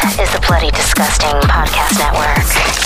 is the Bloody Disgusting Podcast Network.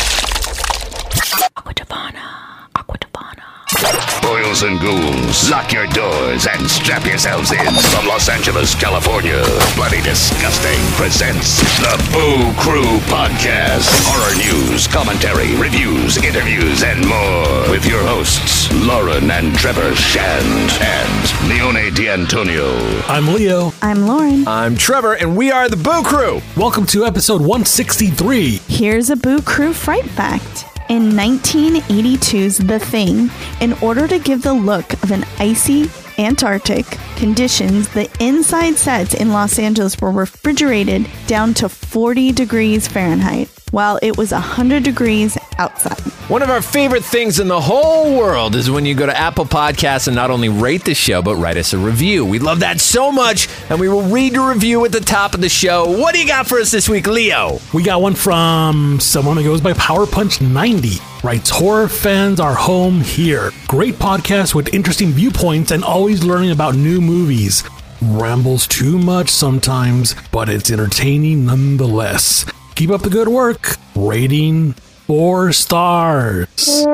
Boils and ghouls, lock your doors and strap yourselves in. From Los Angeles, California, Bloody Disgusting presents the Boo Crew Podcast. Horror news, commentary, reviews, interviews, and more. With your hosts, Lauren and Trevor Shand and Leone D'Antonio. I'm Leo. I'm Lauren. I'm Trevor, and we are the Boo Crew. Welcome to episode 163. Here's a Boo Crew fright fact. In 1982's The Thing, in order to give the look of an icy Antarctic conditions, the inside sets in Los Angeles were refrigerated down to 40 degrees Fahrenheit, while it was 100 degrees outside. One of our favorite things in the whole world is when you go to Apple Podcasts and not only rate the show, but write us a review. We love that so much, and we will read your review at the top of the show. What do you got for us this week, Leo? We got one from someone who goes by Power Punch 90. Writes, horror fans are home here. Great podcast with interesting viewpoints and always learning about new movies. Rambles too much sometimes, but it's entertaining nonetheless. Keep up the good work. Rating 4 stars.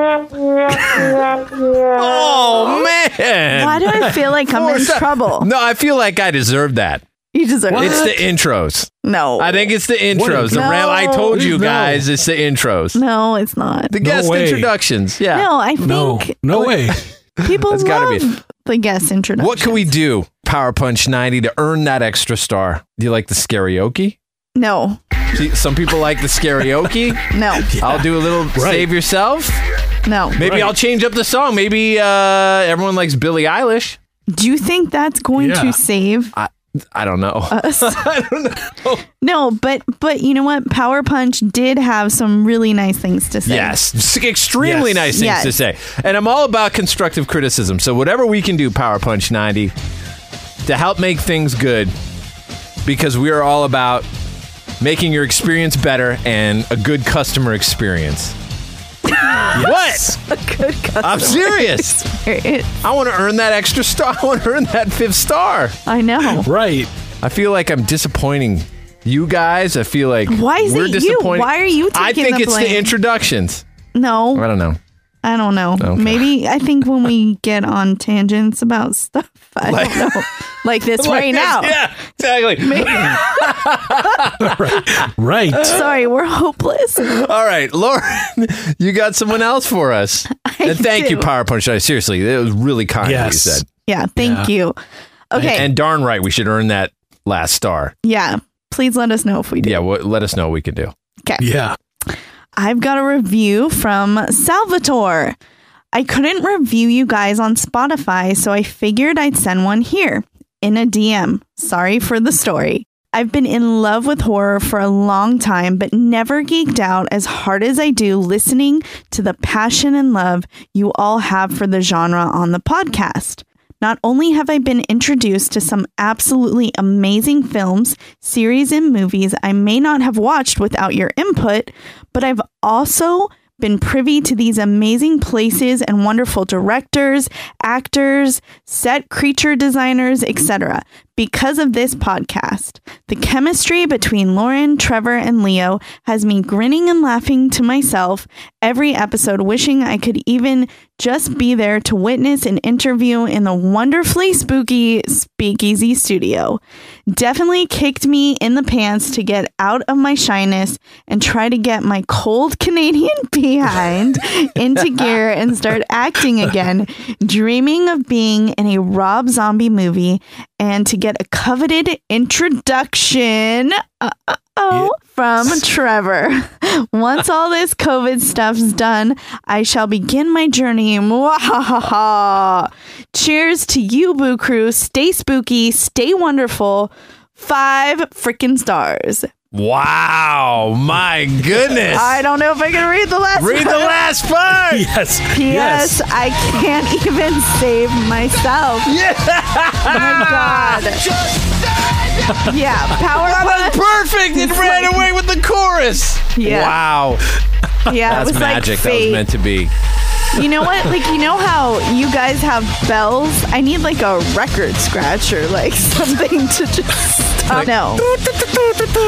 Oh, man. Why do I feel like I'm in trouble? No, I feel like I deserve that. You deserve What? it. It's the intros. No. I think it's the intros. No. I told you No. guys it's the intros. No, it's not. The guest way. introductions. Yeah. No, I think No way. people That's gotta be love the guest introduction. What can we do, Power Punch 90, to earn that extra star? Do you like the karaoke? No. See, some people like the karaoke. No. I'll do a little Save Yourself. No. Maybe Right. I'll change up the song. Maybe everyone likes Billie Eilish. Do you think that's going Yeah. to save I don't know. us? I don't know. No, but you know what? Power Punch did have some really nice things to say. Yes, extremely Yes. nice things Yes. to say. And I'm all about constructive criticism. So whatever we can do, Power Punch 90, to help make things good, because we are all about making your experience better and a good customer experience. What? A good customer I'm serious. experience. I want to earn that extra star. I want to earn that 5th star. I know. Right. I feel like I'm disappointing you guys. I feel like Why is we're it you? disappointing. Why are you I taking think the it's blame? the introductions. No, I don't know. I don't know. Okay. Maybe I think when we get on tangents about stuff, I don't know. Like this right now. Yeah, exactly. Right. Sorry, we're hopeless. All right, Lauren, you got someone else for us. And thank you, do. Power Punch. Seriously, it was really kind of what you Yes. said. Yeah, thank you. Okay. And darn right, we should earn that last star. yeah. Please let us know if we do. Yeah, let us know what we can do. Okay. Yeah. I've got a review from Salvatore. I couldn't review you guys on Spotify, so I figured I'd send one here in a DM. Sorry for the story. I've been in love with horror for a long time, but never geeked out as hard as I do listening to the passion and love you all have for the genre on the podcast. Not only have I been introduced to some absolutely amazing films, series, and movies I may not have watched without your input, but I've also been privy to these amazing places and wonderful directors, actors, set creature designers, etc. because of this podcast. The chemistry between Lauren, Trevor, and Leo has me grinning and laughing to myself every episode, wishing I could even just be there to witness an interview in the wonderfully spooky Speakeasy studio. Definitely kicked me in the pants to get out of my shyness and try to get my cold Canadian behind into gear and start acting again, dreaming of being in a Rob Zombie movie and to get a coveted introduction from Trevor. Once all this COVID stuff's done, I shall begin my journey. Mwahaha. Cheers to you, Boo Crew. Stay spooky, stay wonderful. 5 freaking stars. Wow, my goodness. I don't know if I can read the last Read the part. last part. Yes. P.S. I can't even save myself. Yeah. Oh my God. Yeah, Power That Punch. was perfect. It ran away with the chorus. Yeah. Wow. Yeah, That's it was magic. like That was fate. meant to be. You know what? Like, you know how you guys have bells? I need like a record scratch or like something to just stop. No.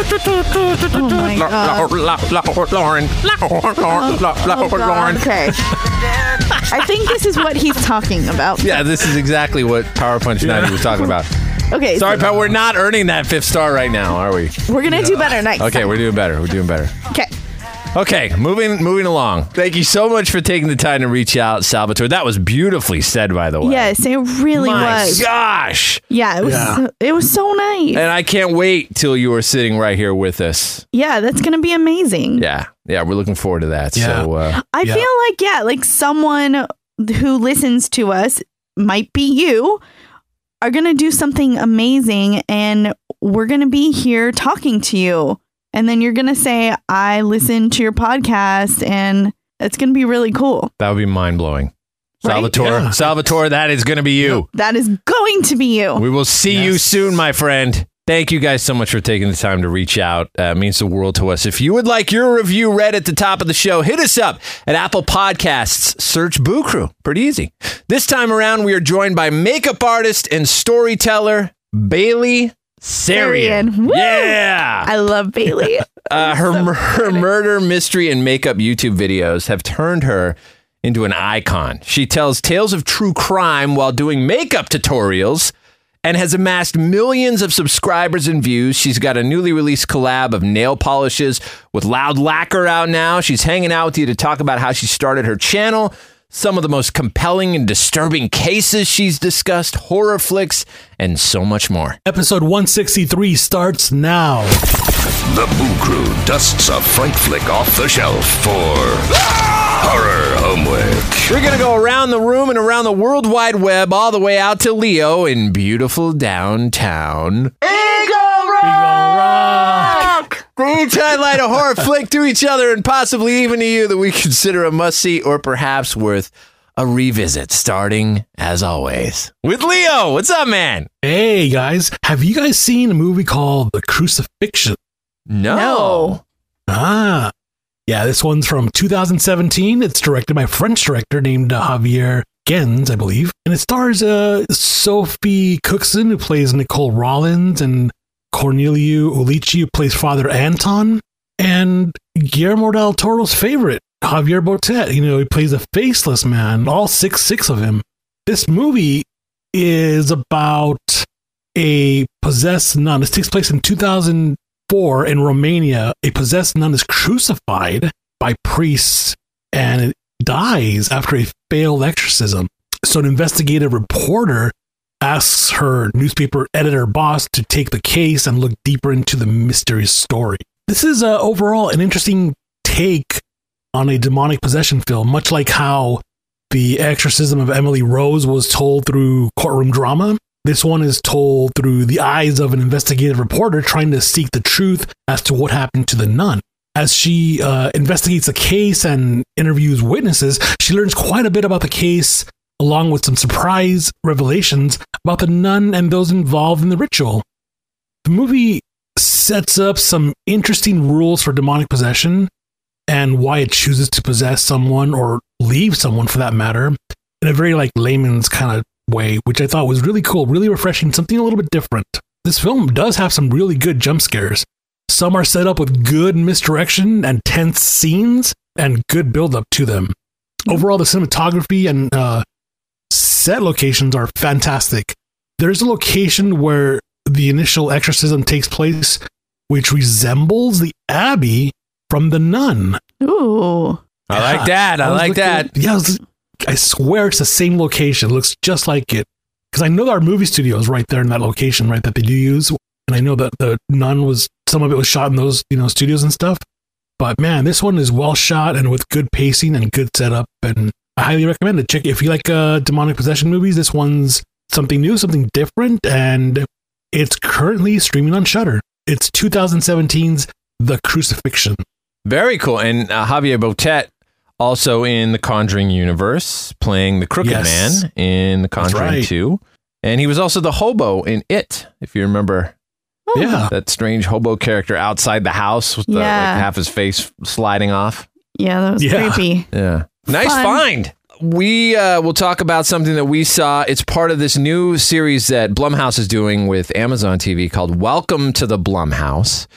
Oh my God. Lauren. Lauren. Okay. I think this is what he's talking about. Yeah, this is exactly what Power Punch 90 was talking about. Okay. Sorry, Pat, we're not earning that 5th star right now, are we? We're going to do better next Okay, time. we're doing better. We're doing better. Okay. Okay, moving along. Thank you so much for taking the time to reach out, Salvatore. That was beautifully said, by the way. Yes, it really My was. gosh. Yeah, it was so nice. And I can't wait till you are sitting right here with us. Yeah, that's going to be amazing. Yeah, we're looking forward to that. Yeah. So, I feel like someone who listens to us, might be you, are going to do something amazing, and we're going to be here talking to you. And then you're going to say, I listened to your podcast, and it's going to be really cool. that would be mind-blowing. Right? Salvatore, Yeah. Salvatore, that is going to be you. That is going to be you. We will see you soon, my friend. Thank you guys so much for taking the time to reach out. It means the world to us. If you would like your review read at the top of the show, hit us up at Apple Podcasts. Search Boo Crew. Pretty easy. This time around, we are joined by makeup artist and storyteller Bailey Sarian. Sarian. Woo! Yeah. I love Bailey. Her murder, mystery, and makeup YouTube videos have turned her into an icon. She tells tales of true crime while doing makeup tutorials and has amassed millions of subscribers and views. She's got a newly released collab of nail polishes with Loud Lacquer out now. She's hanging out with you to talk about how she started her channel, some of the most compelling and disturbing cases she's discussed, horror flicks, and so much more. Episode 163 starts now. The Boo Crew dusts a fright flick off the shelf for horror homework. We're going to go around the room and around the World Wide Web all the way out to Leo in beautiful downtown. We each highlight a horror flick to each other and possibly even to you that we consider a must-see or perhaps worth a revisit, starting, as always, with Leo. What's up, man? Hey, guys. Have you guys seen a movie called The Crucifixion? No. Ah. Yeah, this one's from 2017. It's directed by a French director named Javier Gens, I believe. And it stars Sophie Cookson, who plays Nicole Rollins, and Cornelio Ulici, who plays Father Anton, and Guillermo del Toro's favorite, Javier Botet. You know, he plays a faceless man, all 6'6" of him. This movie is about a possessed nun. This takes place in 2004 in Romania. A possessed nun is crucified by priests and dies after a failed exorcism. So an investigative reporter asks her newspaper editor boss to take the case and look deeper into the mysterious story. This is overall an interesting take on a demonic possession film, much like how The Exorcism of Emily Rose was told through courtroom drama. This one is told through the eyes of an investigative reporter trying to seek the truth as to what happened to the nun. As she investigates the case and interviews witnesses, she learns quite a bit about the case, along with some surprise revelations about the nun and those involved in the ritual. The movie sets up some interesting rules for demonic possession and why it chooses to possess someone or leave someone for that matter in a very layman's kind of way, which I thought was really cool, really refreshing, something a little bit different. This film does have some really good jump scares. Some are set up with good misdirection and tense scenes and good build up to them. Overall, the cinematography and set locations are fantastic. There's a location where the initial exorcism takes place, which resembles the Abbey from The Nun. Ooh. I like that. I like that. Yeah, I swear it's the same location. It looks just like it. Because I know there are movie studios right there in that location, right, that they do use. And I know that The Nun was, some of it was shot in those, studios and stuff. But man, this one is well shot and with good pacing and good setup. And I highly recommend it. Check if you like demonic possession movies. This one's something new, something different, and it's currently streaming on Shudder. It's 2017's The Crucifixion. Very cool. And Javier Botet also in the Conjuring universe, playing the Crooked Man in the Conjuring 2. And he was also the hobo in It, if you remember. Yeah. That strange hobo character outside the house with half his face sliding off. Yeah, that was creepy. Yeah. Nice find. We will talk about something that we saw. It's part of this new series that Blumhouse is doing with Amazon TV called Welcome to the Blumhouse.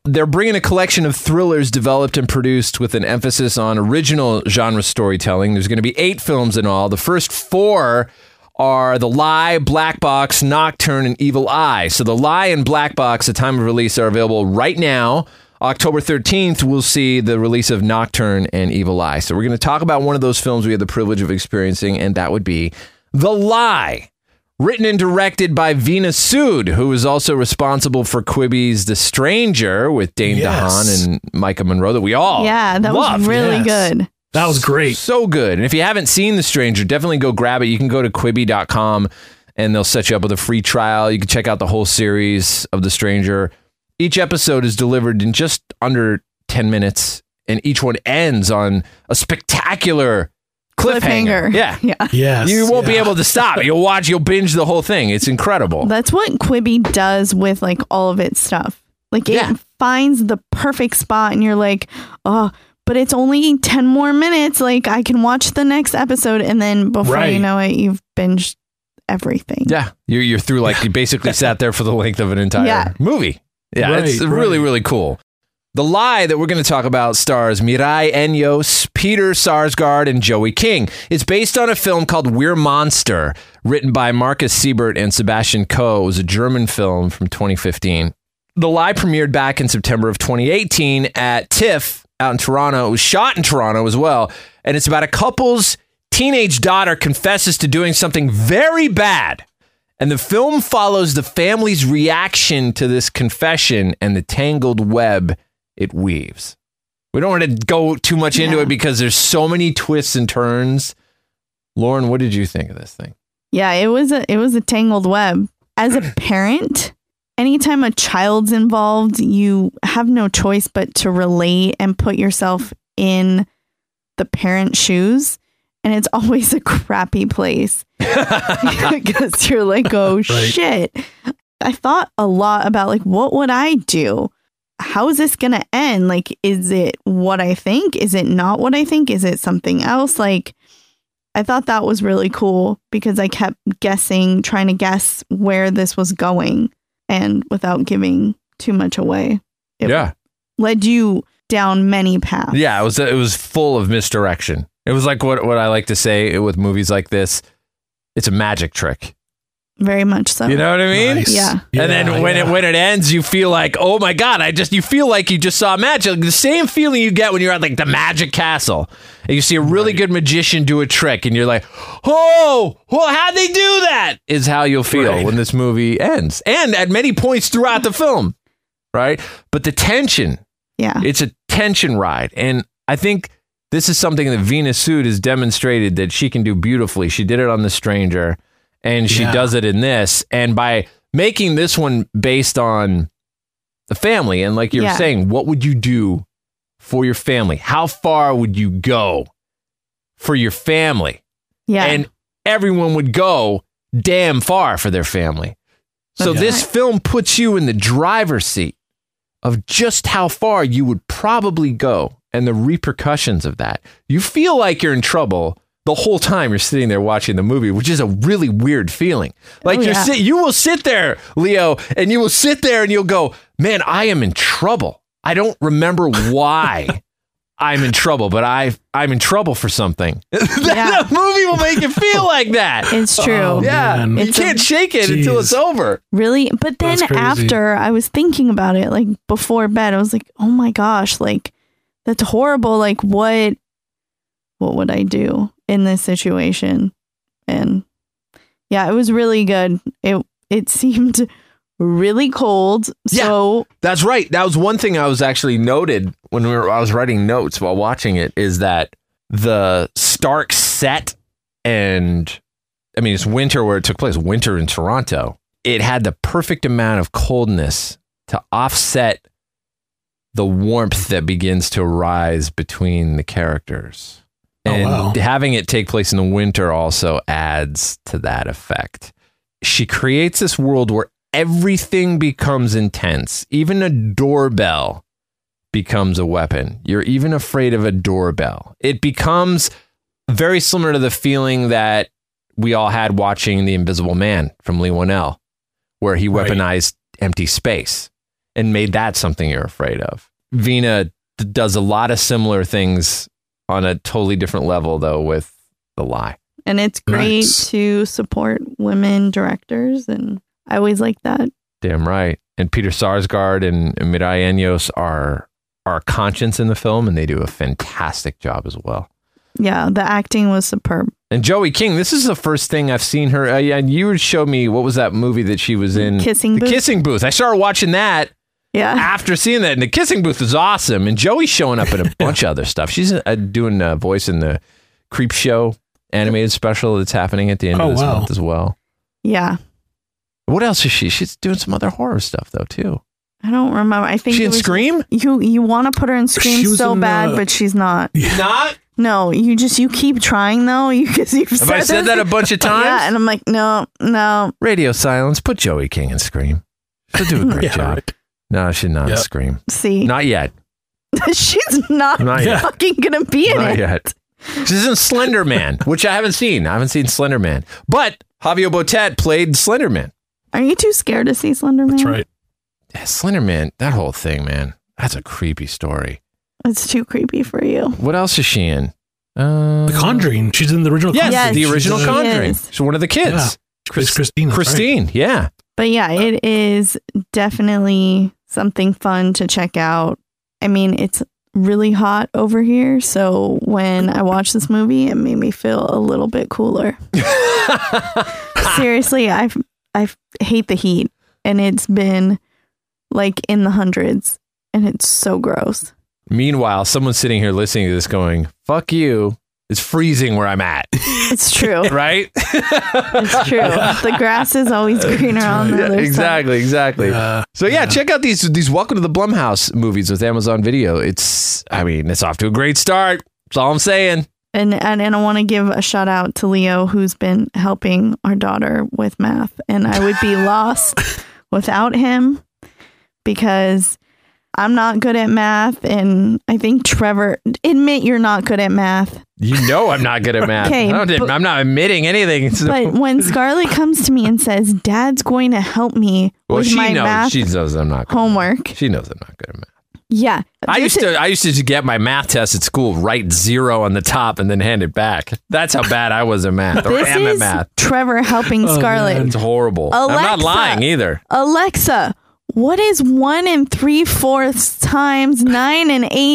They're bringing a collection of thrillers developed and produced with an emphasis on original genre storytelling. There's going to be 8 films in all. The first 4 are The Lie, Black Box, Nocturne, and Evil Eye. So The Lie and Black Box, at time of release, are available right now. October 13th, we'll see the release of Nocturne and Evil Eye. So we're going to talk about one of those films we had the privilege of experiencing, and that would be The Lie. Written and directed by Veena Sud, who is also responsible for Quibi's The Stranger with Dane DeHaan and Micah Monroe that we all that loved. was really good. That was great. So good. And if you haven't seen The Stranger, definitely go grab it. You can go to Quibi.com and they'll set you up with a free trial. You can check out the whole series of The Stranger. Each episode is delivered in just under 10 minutes, and each one ends on a spectacular cliffhanger. Yeah. Yes. You won't be able to stop. You'll binge the whole thing. It's incredible. That's what Quibi does with like all of its stuff. Like it finds the perfect spot and you're like, oh, but it's only 10 more minutes. Like I can watch the next episode, and then before you know it, you've binged everything. Yeah. You're through, like, you basically sat there for the length of an entire movie. Yeah, it's really, really cool. The Lie that we're going to talk about stars Mirai Enyos, Peter Sarsgaard, and Joey King. It's based on a film called We're Monster, written by Marcus Siebert and Sebastian Coe. It was a German film from 2015. The Lie premiered back in September of 2018 at TIFF out in Toronto. It was shot in Toronto as well. And it's about a couple's teenage daughter confesses to doing something very bad. And the film follows the family's reaction to this confession and the tangled web it weaves. We don't want to go too much into it because there's so many twists and turns. Lauren, what did you think of this thing? Yeah, it was a tangled web. As a parent, anytime a child's involved, you have no choice but to relate and put yourself in the parent's shoes. And it's always a crappy place because you're like, oh, shit. I thought a lot about like, what would I do? How is this going to end? Like, is it what I think? Is it not what I think? Is it something else? Like, I thought that was really cool because I kept guessing, trying to guess where this was going, and without giving too much away. It led you down many paths. Yeah, it was full of misdirection. It was like what I like to say with movies like this. It's a magic trick. Very much so. You know what I mean? Nice. Yeah. And then when it ends, you feel like, oh my God, you feel like you just saw magic. Like the same feeling you get when you're at like the Magic Castle and you see a really good magician do a trick and you're like, oh, well, how'd they do that? Is how you'll feel when this movie ends. And at many points throughout the film, right? But the tension, it's a tension ride. And I think this is something that Veena Sud has demonstrated that she can do beautifully. She did it on The Stranger, and she does it in this. And by making this one based on the family, and like you were saying, what would you do for your family? How far would you go for your family? Yeah. And everyone would go damn far for their family. So this film puts you in the driver's seat of just how far you would probably go and the repercussions of that. You feel like you're in trouble the whole time you're sitting there watching the movie, which is a really weird feeling. Like you will sit there, Leo, and you will sit there and you'll go, man, I am in trouble. I don't remember why I'm in trouble, but I'm in trouble for something. That movie will make you feel like that. It's true. Oh, man. You can't shake it until it's over. Really? But then after I was thinking about it, like before bed, I was like, oh my gosh, like that's horrible. Like what would I do in this situation? And yeah, it was really good. It seemed really cold. So that's right. That was one thing I was actually noted when I was writing notes while watching it, is that the stark set, and I mean, it's winter where it took place, winter in Toronto. It had the perfect amount of coldness to offset the warmth that begins to rise between the characters. And having it take place in the winter also adds to that effect. She creates this world where everything becomes intense. Even a doorbell becomes a weapon. You're even afraid of a doorbell. It becomes very similar to the feeling that we all had watching The Invisible Man from Leigh Whannell, where he weaponized empty space. and made that something you're afraid of. Vina does a lot of similar things on a totally different level, though, with The Lie. And it's great to support women directors, and I always like that. Damn right. And Peter Sarsgaard and Mirai Enyos are conscience in the film, and they do a fantastic job as well. Yeah, the acting was superb. And Joey King, this is the first thing I've seen her. And you showed me, what was that movie that she was in? Kissing Booth. The Kissing Booth. I started watching that. Yeah. After seeing that, and The Kissing Booth is awesome. And Joey's showing up in a bunch of other stuff. She's doing a voice in the Creep Show animated special that's happening at the end of this month as well. Yeah. What else is she? She's doing some other horror stuff though too. I don't remember. I think she in Scream. You want to put her in Scream so bad, but she's not. Not. No, you keep trying though. Because you've Have I said that a bunch of times? Yeah, and I'm like, no. Radio silence. Put Joey King in Scream. She'll do a great job. Right. No, she's not in Scream. See, not yet. She's not fucking gonna be in not it. Yet. She's in Slender Man, which I haven't seen. I haven't seen Slender Man, but Javier Botet played Slender Man. Are you too scared to see Slender Man? That's right. Yeah, Slender Man, that whole thing, man. That's a creepy story. It's too creepy for you. What else is she in? The Conjuring. She's in the original Conjuring. Yes, the original Conjuring. She's one of the kids. Yeah. Christine. Christine, right. yeah. But yeah, it is definitely something fun to check out. I mean, it's really hot over here, so when I watched this movie, it made me feel a little bit cooler. Seriously, I hate the heat, and it's been like in the hundreds, and it's so gross. Meanwhile, someone's sitting here listening to this going, fuck you. It's freezing where I'm at. It's true. Right? It's true. The grass is always greener on the other side. Exactly. So check out these Welcome to the Blumhouse movies with Amazon Video. It's off to a great start. That's all I'm saying. And I want to give a shout out to Leo, who's been helping our daughter with math. And I would be lost without him because I'm not good at math. And I think Trevor, admit you're not good at math. You know I'm not good at math. Okay, I'm not admitting anything. But when Scarlett comes to me and says, Dad's going to help me with my math she knows I'm not good homework. She knows I'm not good at math. Yeah. I used to get my math test at school, write 0 on the top and then hand it back. That's how bad I was at math. This is math. Trevor helping Scarlett. It's horrible. Alexa, I'm not lying either. Alexa, what is 1 3/4 times 9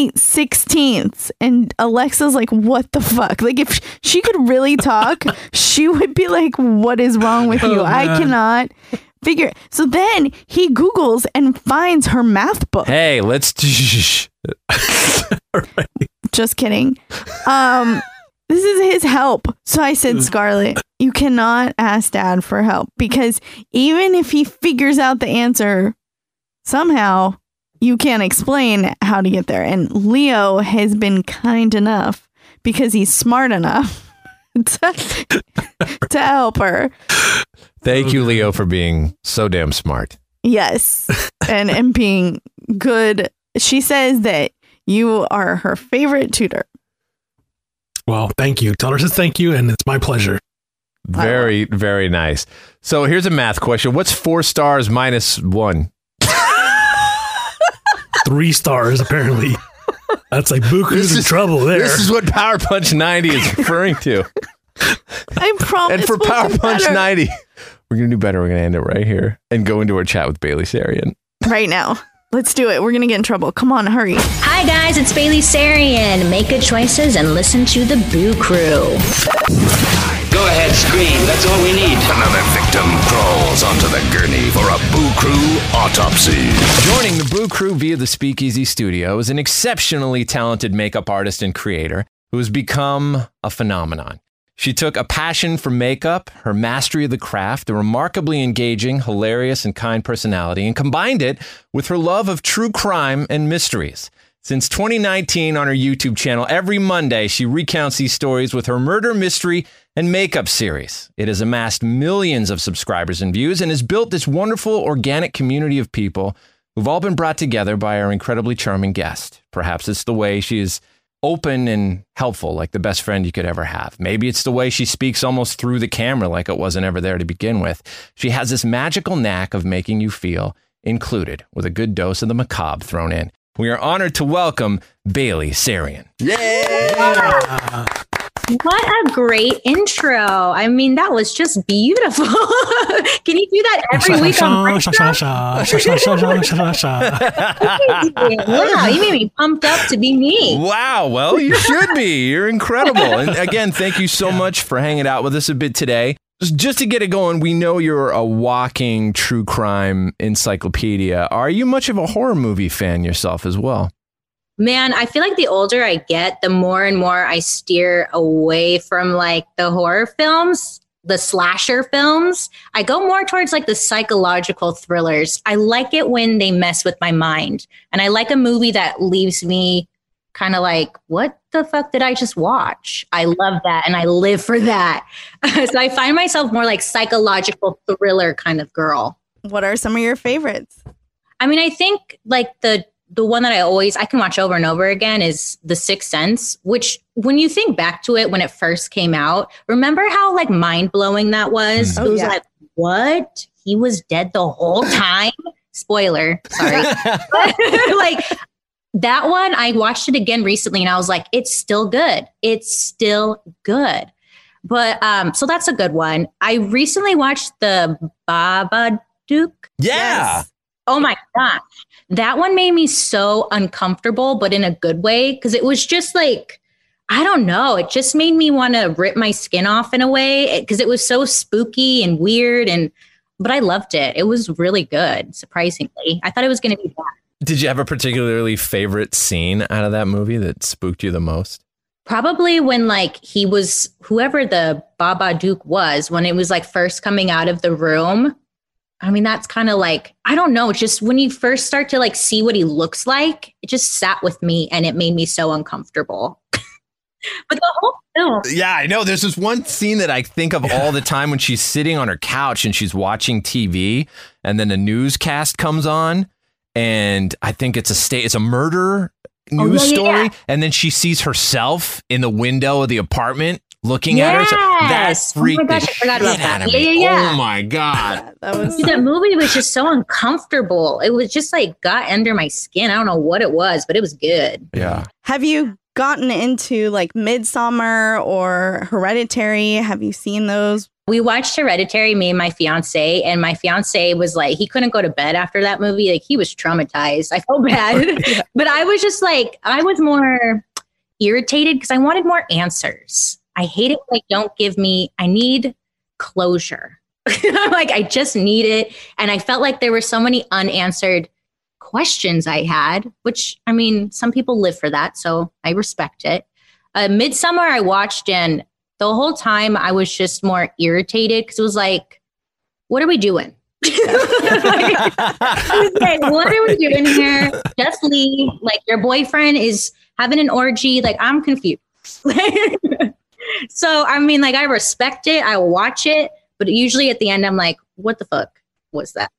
8/16? And Alexa's like, what the fuck? Like, if she could really talk, she would be like, what is wrong with you? I cannot figure. So then he Googles and finds her math book. Hey, let's. Just kidding. This is his help. So I said, Scarlett, you cannot ask Dad for help because even if he figures out the answer, somehow you can't explain how to get there. And Leo has been kind enough because he's smart enough to help her. Thank you, Leo, for being so damn smart. Yes. And being good. She says that you are her favorite tutor. Well, thank you. Tell her says thank you, and it's my pleasure. Very, very nice. So here's a math question. What's 4 stars minus 1? 3 stars, apparently. That's like Buku's in trouble there. This is what Power Punch 90 is referring to. I promise. And for Power Punch 90, we're going to do better. We're going to end it right here and go into our chat with Bailey Sarian. Right now. Let's do it. We're going to get in trouble. Come on, hurry. Hi, guys. It's Bailey Sarian. Make good choices and listen to the Boo Crew. Go ahead, scream. That's all we need. Another victim crawls onto the gurney for a Boo Crew autopsy. Joining the Boo Crew via the Speakeasy Studio is an exceptionally talented makeup artist and creator who has become a phenomenon. She took a passion for makeup, her mastery of the craft, a remarkably engaging, hilarious, and kind personality, and combined it with her love of true crime and mysteries. Since 2019 on her YouTube channel, every Monday she recounts these stories with her murder, mystery, and makeup series. It has amassed millions of subscribers and views and has built this wonderful, organic community of people who've all been brought together by our incredibly charming guest. Perhaps it's the way she is open and helpful, like the best friend you could ever have. Maybe it's the way she speaks almost through the camera like it wasn't ever there to begin with. She has this magical knack of making you feel included, with a good dose of the macabre thrown in. We are honored to welcome Bailey Sarian. Yeah. What a great intro. I mean, that was just beautiful. Can you do that every week on Wow, you made me pumped up to be me. Wow, well, you should be. You're incredible. And again, thank you so much for hanging out with us a bit today. Just to get it going, we know you're a walking true crime encyclopedia. Are you much of a horror movie fan yourself as well? Man, I feel like the older I get, the more and more I steer away from like the horror films, the slasher films. I go more towards like the psychological thrillers. I like it when they mess with my mind. And I like a movie that leaves me kind of like, what the fuck did I just watch? I love that. And I live for that. So I find myself more like psychological thriller kind of girl. What are some of your favorites? I mean, I think like the one that I can watch over and over again is The Sixth Sense, which when you think back to it, when it first came out, remember how like mind blowing that was? It was like, what? He was dead the whole time? Spoiler. Sorry. Like that one, I watched it again recently and I was like, it's still good. It's still good. But so that's a good one. I recently watched the Babadook. Yeah. Yes. Oh my gosh. That one made me so uncomfortable, but in a good way. Because it was just like, I don't know. It just made me want to rip my skin off in a way. Because it was so spooky and weird. But I loved it. It was really good, surprisingly. I thought it was going to be bad. Did you have a particularly favorite scene out of that movie that spooked you the most? Probably when like he was, whoever the Babadook was, when it was like first coming out of the room. I mean, that's kind of like, I don't know, just when you first start to like see what he looks like, it just sat with me and it made me so uncomfortable. But the whole film. Yeah, I know. There's this one scene that I think of all the time when she's sitting on her couch and she's watching TV and then a newscast comes on and I think it's a murder news story. Yeah. And then she sees herself in the window of the apartment looking at her. So that freaked the shit out of me. Oh my God. That movie was just so uncomfortable. It was just like got under my skin. I don't know what it was, but it was good. Yeah. Have you gotten into like Midsommar or Hereditary? Have you seen those? We watched Hereditary, me and my fiance, and my fiance was like, he couldn't go to bed after that movie. Like he was traumatized. I felt bad, but I was just like, I was more irritated because I wanted more answers. I hate it. Like, don't give me, I need closure. Like, I just need it. And I felt like there were so many unanswered questions I had, which, I mean, some people live for that. So I respect it. Midsommar I watched, and the whole time I was just more irritated because it was like, what are we doing? Like, what are we doing here? Just leave. Like, your boyfriend is having an orgy. Like, I'm confused. So, I mean, like, I respect it. I watch it. But usually at the end, I'm like, what the fuck was that?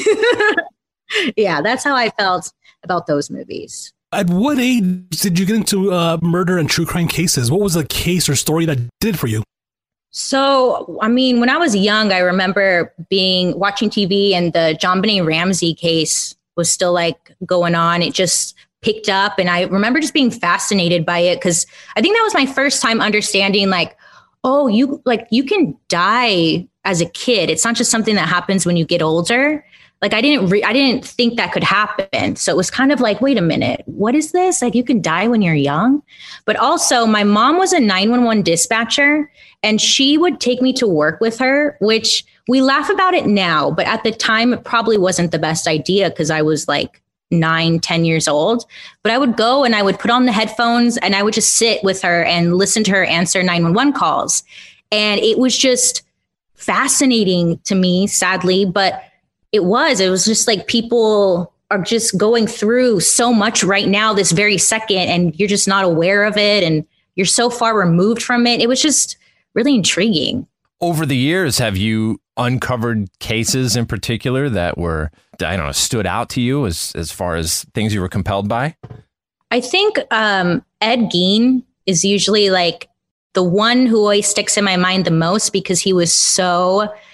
Yeah, that's how I felt about those movies. At what age did you get into murder and true crime cases? What was the case or story that did for you? So, I mean, when I was young, I remember watching TV and the JonBenet Ramsey case was still like going on. It just picked up. And I remember just being fascinated by it because I think that was my first time understanding like, oh, you can die as a kid. It's not just something that happens when you get older. Like I didn't think that could happen. So it was kind of like, wait a minute, what is this? Like you can die when you're young. But also my mom was a 911 dispatcher and she would take me to work with her, which we laugh about it now. But at the time, it probably wasn't the best idea because I was like 9-10 years old. But I would go and I would put on the headphones and I would just sit with her and listen to her answer 911 calls. And it was just fascinating to me, sadly, but it was just like people are just going through so much right now, this very second, and you're just not aware of it. And you're so far removed from it. It was just really intriguing. Over the years, have you uncovered cases in particular that were, I don't know, stood out to you as far as things you were compelled by? I think Ed Gein is usually like the one who always sticks in my mind the most because he was so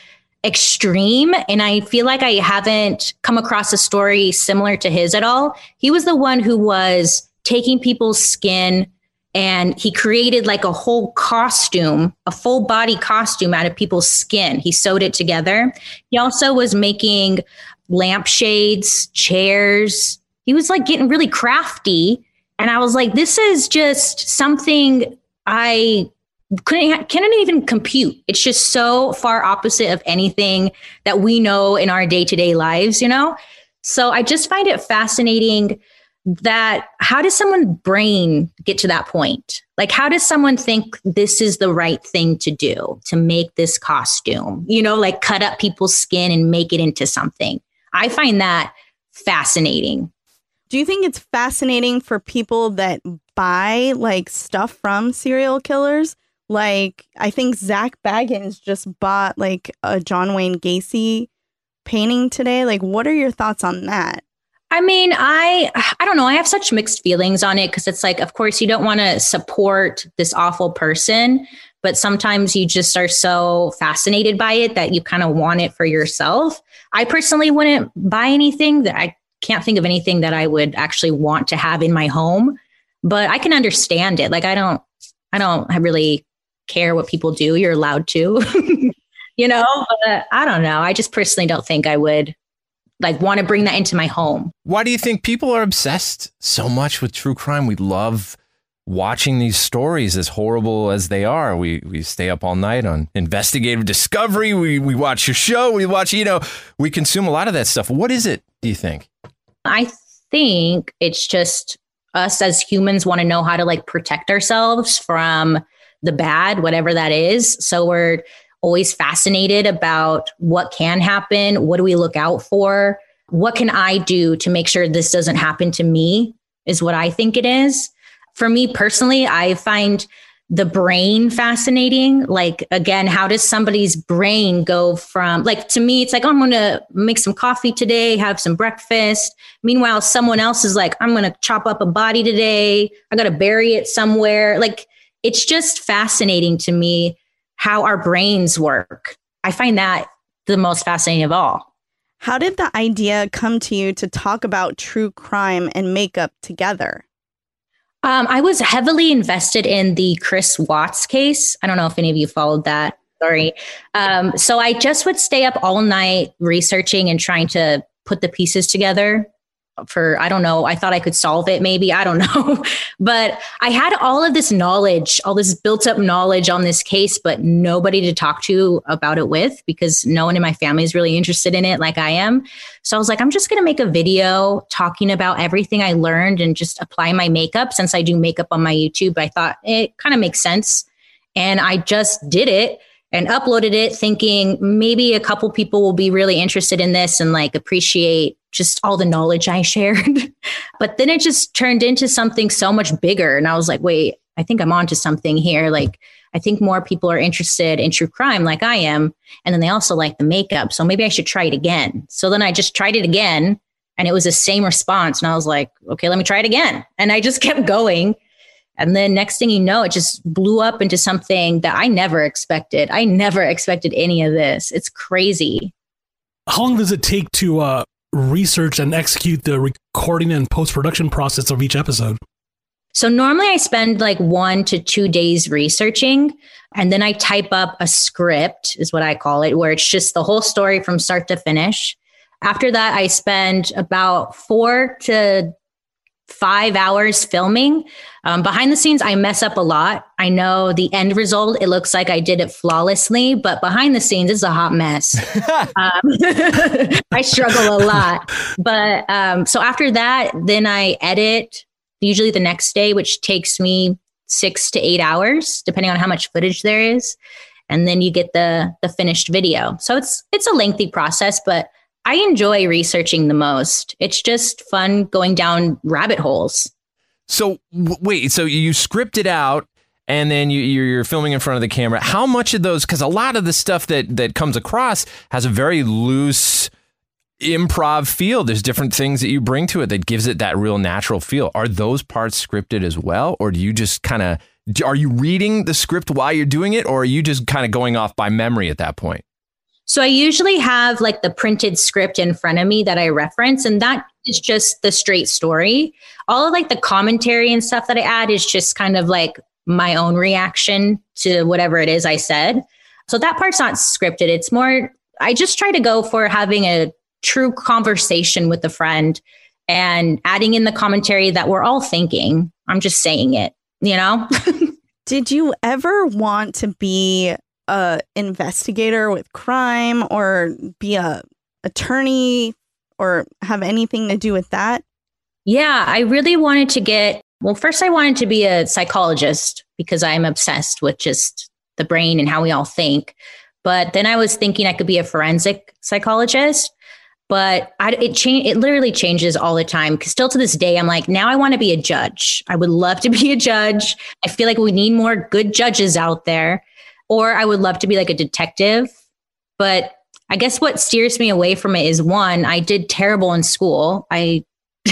extreme. And I feel like I haven't come across a story similar to his at all. He was the one who was taking people's skin and he created like a whole costume, a full body costume out of people's skin. He sewed it together. He also was making lampshades, chairs. He was like getting really crafty. And I was like, this is just something I can't even compute. It's just so far opposite of anything that we know in our day-to-day lives, you know? So I just find it fascinating that how does someone's brain get to that point? Like, how does someone think this is the right thing to do to make this costume, you know, like cut up people's skin and make it into something? I find that fascinating. Do you think it's fascinating for people that buy like stuff from serial killers? Like, I think Zach Baggins just bought like a John Wayne Gacy painting today. Like, what are your thoughts on that? I mean, I don't know. I have such mixed feelings on it because it's like, of course, you don't want to support this awful person, but sometimes you just are so fascinated by it that you kind of want it for yourself. I personally wouldn't buy anything. That I can't think of anything that I would actually want to have in my home, but I can understand it. Like, I don't really care what people do. You're allowed to, you know, but I don't know. I just personally don't think I would like want to bring that into my home. Why do you think people are obsessed so much with true crime? We love watching these stories, as horrible as they are. We stay up all night on investigative discovery. We watch your show. We watch, you know, we consume a lot of that stuff. What is it, do you think? I think it's just us as humans want to know how to like protect ourselves from the bad, whatever that is. So we're always fascinated about what can happen. What do we look out for? What can I do to make sure this doesn't happen to me is what I think it is. For me personally, I find the brain fascinating. Like, again, how does somebody's brain go from, like, to me, it's like, oh, I'm going to make some coffee today, have some breakfast. Meanwhile, someone else is like, I'm going to chop up a body today. I got to bury it somewhere. Like, it's just fascinating to me how our brains work. I find that the most fascinating of all. How did the idea come to you to talk about true crime and makeup together? I was heavily invested in the Chris Watts case. I don't know if any of you followed that. Sorry. So I just would stay up all night researching and trying to put the pieces together for, I don't know, I thought I could solve it maybe, I don't know. But I had all of this knowledge, all this built up knowledge on this case, but nobody to talk to about it with because no one in my family is really interested in it like I am. So I was like, I'm just going to make a video talking about everything I learned and just apply my makeup. Since I do makeup on my YouTube, I thought it kind of makes sense. And I just did it and uploaded it thinking maybe a couple people will be really interested in this and like appreciate just all the knowledge I shared. But then it just turned into something so much bigger. And I was like, wait, I think I'm onto something here. Like, I think more people are interested in true crime like I am. And then they also like the makeup. So maybe I should try it again. So then I just tried it again and it was the same response. And I was like, okay, let me try it again. And I just kept going. And then next thing you know, it just blew up into something that I never expected. I never expected any of this. It's crazy. How long does it take to research and execute the recording and post-production process of each episode? So normally I spend like 1 to 2 days researching, and then I type up a script, is what I call it, where it's just the whole story from start to finish. After that, I spend about 4 to 5 hours filming. Behind the scenes, I mess up a lot. I know the end result, it looks like I did it flawlessly, but behind the scenes, it's a hot mess. I struggle a lot. But so after that, then I edit usually the next day, which takes me 6 to 8 hours, depending on how much footage there is. And then you get the finished video. So it's a lengthy process, but I enjoy researching the most. It's just fun going down rabbit holes. So wait, so you script it out and then you're filming in front of the camera. How much of those, because a lot of the stuff that comes across has a very loose improv feel. There's different things that you bring to it that gives it that real natural feel. Are those parts scripted as well? Or do you just kind of, are you reading the script while you're doing it? Or are you just kind of going off by memory at that point? So I usually have like the printed script in front of me that I reference, and that is just the straight story. All of like the commentary and stuff that I add is just kind of like my own reaction to whatever it is I said. So that part's not scripted. It's more, I just try to go for having a true conversation with a friend and adding in the commentary that we're all thinking. I'm just saying it, you know? Did you ever want to be a investigator with crime or be a attorney or have anything to do with that? Yeah, I really wanted to first I wanted to be a psychologist because I'm obsessed with just the brain and how we all think. But then I was thinking I could be a forensic psychologist, but it literally changes all the time. Because still to this day, I'm like, now I want to be a judge. I would love to be a judge. I feel like we need more good judges out there. Or I would love to be like a detective. But I guess what steers me away from it is, one, I did terrible in school. I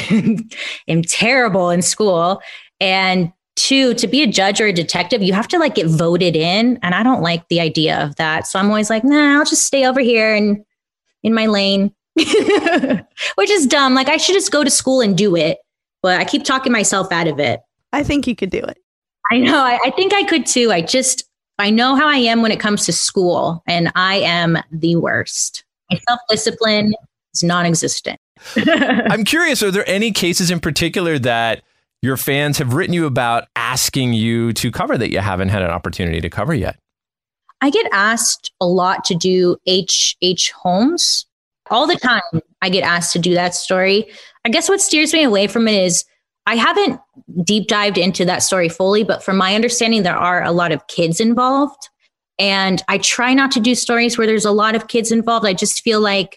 am terrible in school. And two, to be a judge or a detective, you have to like get voted in. And I don't like the idea of that. So I'm always like, nah, I'll just stay over here and in my lane, which is dumb. Like I should just go to school and do it. But I keep talking myself out of it. I think you could do it. I know. I think I could too. I know how I am when it comes to school, and I am the worst. My self-discipline is non-existent. I'm curious, are there any cases in particular that your fans have written you about asking you to cover that you haven't had an opportunity to cover yet? I get asked a lot to do H.H. Holmes. All the time I get asked to do that story. I guess what steers me away from it is I haven't deep dived into that story fully, but from my understanding, there are a lot of kids involved. And I try not to do stories where there's a lot of kids involved. I just feel like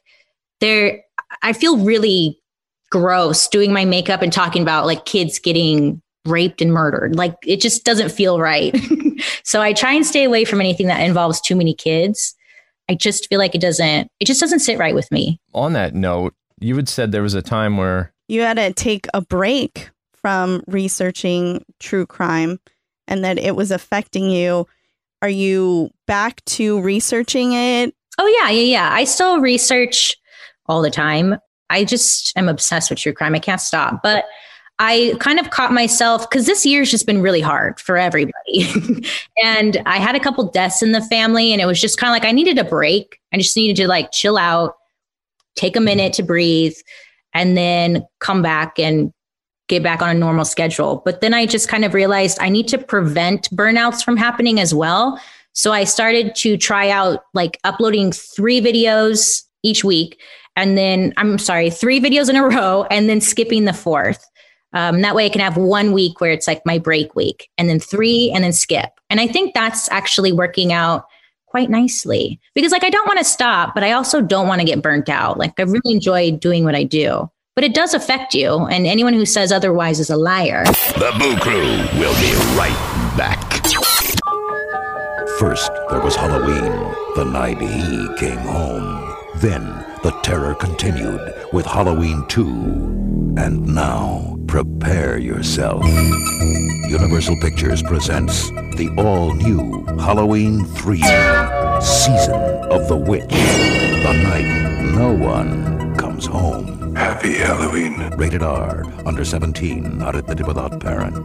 I feel really gross doing my makeup and talking about like kids getting raped and murdered. Like it just doesn't feel right. So I try and stay away from anything that involves too many kids. I just feel like it just doesn't sit right with me. On that note, you had said there was a time where you had to take a break from researching true crime and that it was affecting you. Are you back to researching it? Oh, yeah. I still research all the time. I just am obsessed with true crime. I can't stop. But I kind of caught myself because this year's just been really hard for everybody. And I had a couple deaths in the family and it was just kind of like I needed a break. I just needed to like chill out, take a minute to breathe, and then come back and get back on a normal schedule. But then I just kind of realized I need to prevent burnouts from happening as well. So I started to try out like uploading 3 videos each week. And then 3 videos in a row and then skipping the 4th. That way I can have 1 week where it's like my break week and then 3 and then skip. And I think that's actually working out quite nicely because like I don't want to stop, but I also don't want to get burnt out. Like I really enjoy doing what I do. But it does affect you, and anyone who says otherwise is a liar. The Boo Crew will be right back. First, there was Halloween, the night he came home. Then, the terror continued with Halloween 2. And now, prepare yourself. Universal Pictures presents the all-new Halloween 3, Season of the Witch. The night no one comes home. Happy Halloween. Rated R. Under 17. Not admitted without parent.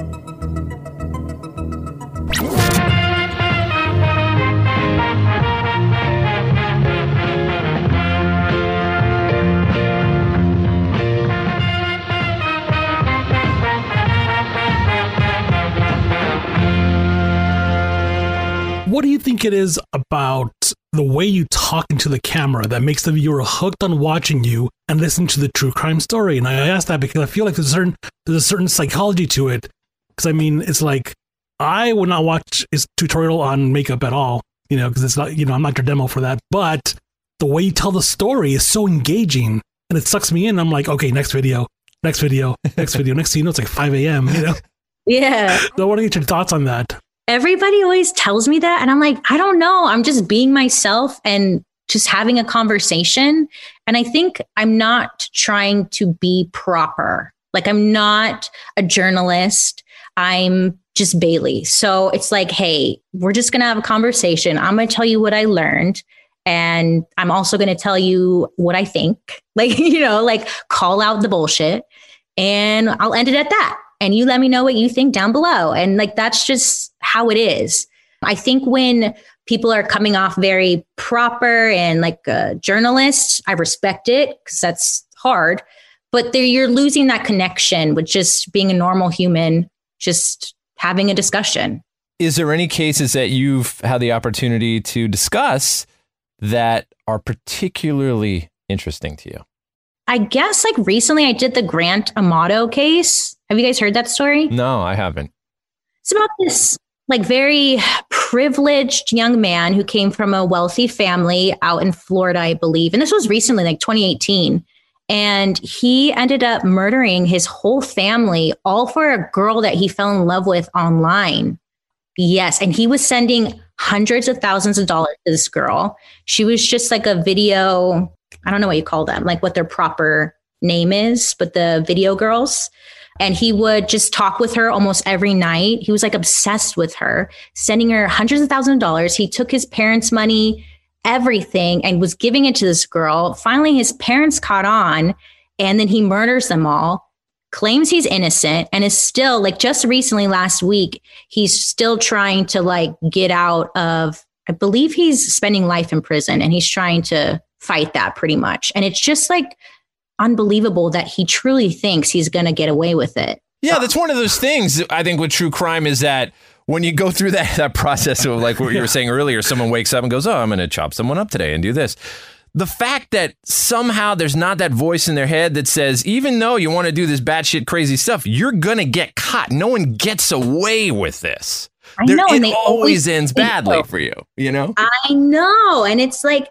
What do you think it is about the way you talk into the camera that makes the viewer hooked on watching you and listen to the true crime story? And I ask that because I feel like there's a certain psychology to it. Because I mean, it's like I would not watch his tutorial on makeup at all, because it's not, I'm not your demo for that. But the way you tell the story is so engaging and it sucks me in. I'm like, okay, next video. Next thing you know, it's like 5 a.m., Yeah. So I want to get your thoughts on that. Everybody always tells me that. And I'm like, I don't know. I'm just being myself and just having a conversation. And I think I'm not trying to be proper. Like I'm not a journalist. I'm just Bailey. So it's like, hey, we're just going to have a conversation. I'm going to tell you what I learned. And I'm also going to tell you what I think, like, like call out the bullshit, and I'll end it at that. And you let me know what you think down below. And like, that's just how it is. I think when people are coming off very proper and like a journalist, I respect it because that's hard, but you're losing that connection with just being a normal human, just having a discussion. Is there any cases that you've had the opportunity to discuss that are particularly interesting to you? I guess like recently I did the Grant Amato case. Have you guys heard that story? No, I haven't. It's about this like very privileged young man who came from a wealthy family out in Florida, I believe. And this was recently, like 2018. And he ended up murdering his whole family, all for a girl that he fell in love with online. Yes. And he was sending hundreds of thousands of dollars to this girl. She was just like a video, I don't know what you call them, like what their proper name is, but the video girls. And he would just talk with her almost every night. He was like obsessed with her, sending her hundreds of thousands of dollars. He took his parents' money, everything, and was giving it to this girl. Finally, his parents caught on, and then he murders them all, claims he's innocent, and is still like just recently last week, he's still trying to like get out of, I believe he's spending life in prison, and he's trying to fight that pretty much. And it's just like unbelievable that he truly thinks he's going to get away with it. Yeah, that's one of those things I think with true crime is that when you go through that process of like what you were saying earlier, someone wakes up and goes, oh, I'm going to chop someone up today and do this. The fact that somehow there's not that voice in their head that says, even though you want to do this batshit crazy stuff, you're going to get caught. No one gets away with this. I know, and it always ends badly for you, you know? I know. And it's like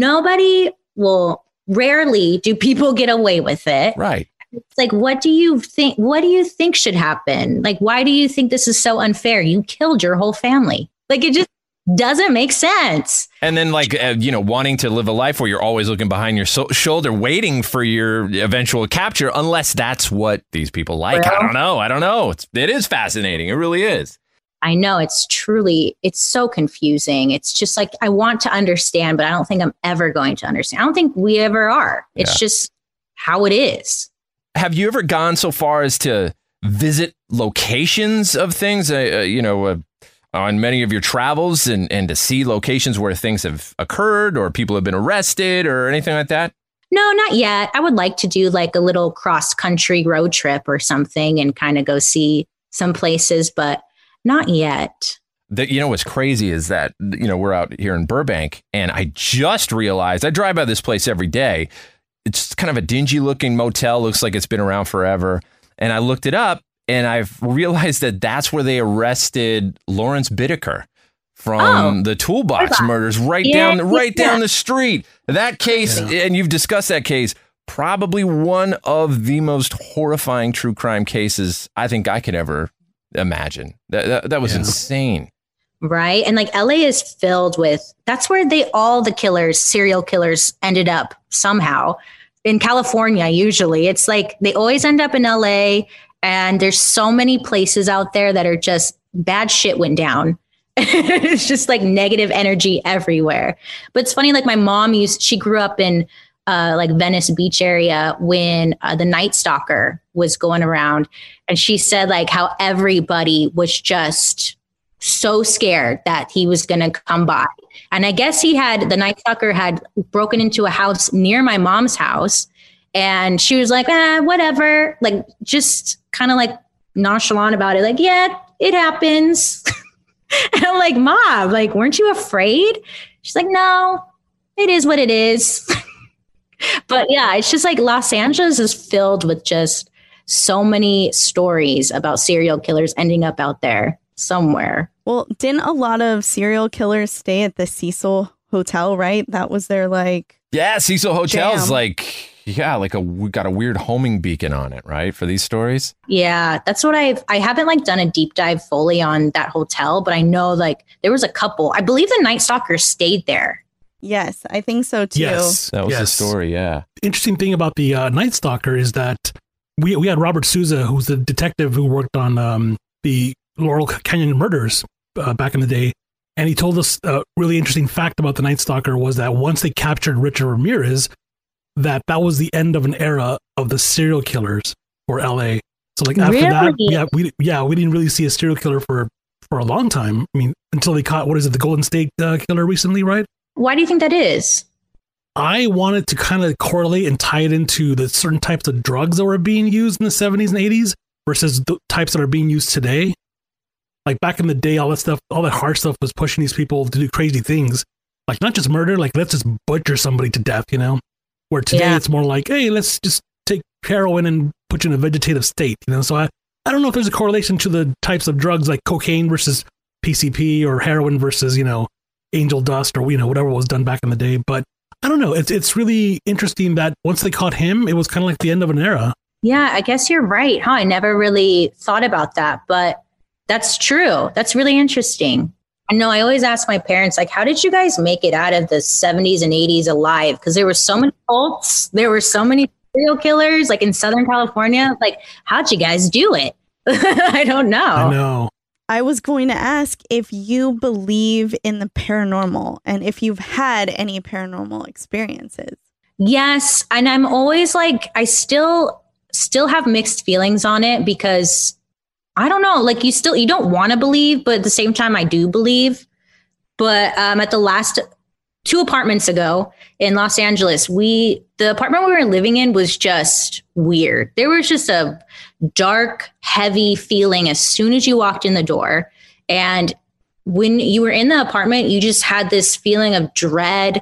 rarely do people get away with it. Right. It's like, what do you think? What do you think should happen? Like, why do you think this is so unfair? You killed your whole family. Like, it just doesn't make sense. And then like, wanting to live a life where you're always looking behind your shoulder, waiting for your eventual capture, unless that's what these people like. Well, I don't know. It is fascinating. It really is. I know it's so confusing. It's just like, I want to understand, but I don't think I'm ever going to understand. I don't think we ever are. It's just how it is. Have you ever gone so far as to visit locations of things, on many of your travels and to see locations where things have occurred or people have been arrested or anything like that? No, not yet. I would like to do like a little cross-country road trip or something and kind of go see some places, but not yet. What's crazy is that, we're out here in Burbank and I just realized I drive by this place every day. It's kind of a dingy looking motel. Looks like it's been around forever. And I looked it up and I've realized that that's where they arrested Lawrence Bittaker from the Toolbox murders down the street. That case, and you've discussed that case, probably one of the most horrifying true crime cases I think I could ever imagine. That was insane. Right. And like LA is filled with, that's where the serial killers ended up somehow. In California, usually. It's like they always end up in LA, and there's so many places out there that are just bad shit went down. It's just like negative energy everywhere. But it's funny, like my mom she grew up in like Venice Beach area when the Night Stalker was going around. And she said like how everybody was just so scared that he was going to come by. And I guess the Night Stalker had broken into a house near my mom's house. And she was like, whatever, like just kind of like nonchalant about it. Like, yeah, it happens. And I'm like, Mom, like, weren't you afraid? She's like, no, it is what it is. But yeah, it's just like Los Angeles is filled with just so many stories about serial killers ending up out there somewhere. Well, didn't a lot of serial killers stay at the Cecil Hotel, right? That was their like... Yeah, Cecil Hotel's jam. We got a weird homing beacon on it, right? For these stories. Yeah, that's what I haven't like done a deep dive fully on that hotel, but I know like there was a couple. I believe the Night Stalker stayed there. Yes, I think so too. Yes, that was the story. Yeah. Interesting thing about the Night Stalker is that we had Robert Souza, who's the detective who worked on the Laurel Canyon murders back in the day. And he told us a really interesting fact about the Night Stalker was that once they captured Richard Ramirez, that was the end of an era of the serial killers for LA. So like after that, we didn't really see a serial killer for a long time. I mean, until they caught, what is it, the Golden State Killer recently, right? Why do you think that is? I wanted to kind of correlate and tie it into the certain types of drugs that were being used in the 70s and 80s versus the types that are being used today. Like back in the day, all that stuff, all that hard stuff was pushing these people to do crazy things. Like not just murder, like let's just butcher somebody to death, you know? Where today it's more like, hey, let's just take heroin and put you in a vegetative state, you know? So I don't know if there's a correlation to the types of drugs like cocaine versus PCP or heroin versus, you know, angel dust or, you know, whatever was done back in the day. But I don't know. It's really interesting that once they caught him, it was kind of like the end of an era. Yeah, I guess you're right, huh? I never really thought about that, but that's true. That's really interesting. I know I always ask my parents, like, how did you guys make it out of the 70s and 80s alive? Because there were so many cults. There were so many serial killers, like in Southern California. Like, how'd you guys do it? I don't know. I know. I was going to ask if you believe in the paranormal and if you've had any paranormal experiences. Yes. And I'm always like, I still have mixed feelings on it because I don't know, like you don't want to believe, but at the same time I do believe. But at the last 2 apartments ago in Los Angeles, the apartment we were living in was just weird. There was just a dark, heavy feeling as soon as you walked in the door. And when you were in the apartment, you just had this feeling of dread,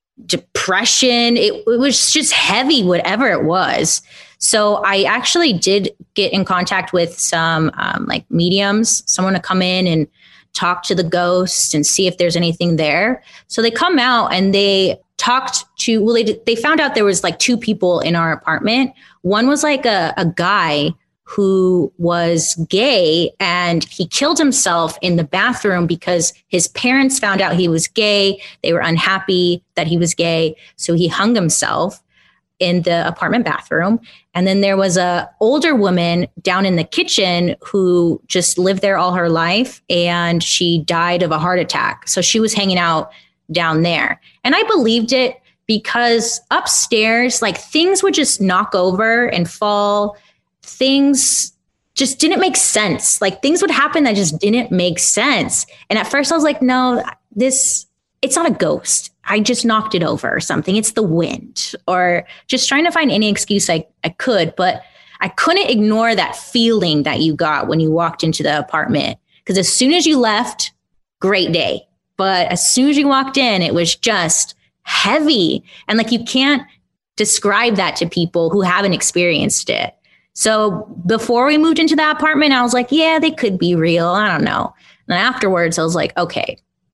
depression. It was just heavy, whatever it was. So I actually did get in contact with some like mediums, someone to come in and talk to the ghosts and see if there's anything there. So they come out and they talked to, they found out there was like 2 people in our apartment. One was like a guy who was gay and he killed himself in the bathroom because his parents found out he was gay. They were unhappy that he was gay. So he hung himself in the apartment bathroom. And then there was a older woman down in the kitchen who just lived there all her life and she died of a heart attack. So she was hanging out down there. And I believed it because upstairs, like things would just knock over and fall. Things just didn't make sense. Like things would happen that just didn't make sense. And at first I was like, no, it's not a ghost. I just knocked it over or something. It's the wind, or just trying to find any excuse I could, but I couldn't ignore that feeling that you got when you walked into the apartment. Because as soon as you left, great day. But as soon as you walked in, it was just heavy. And like, you can't describe that to people who haven't experienced it. So before we moved into that apartment, I was like, yeah, they could be real. I don't know. And then afterwards, I was like, okay,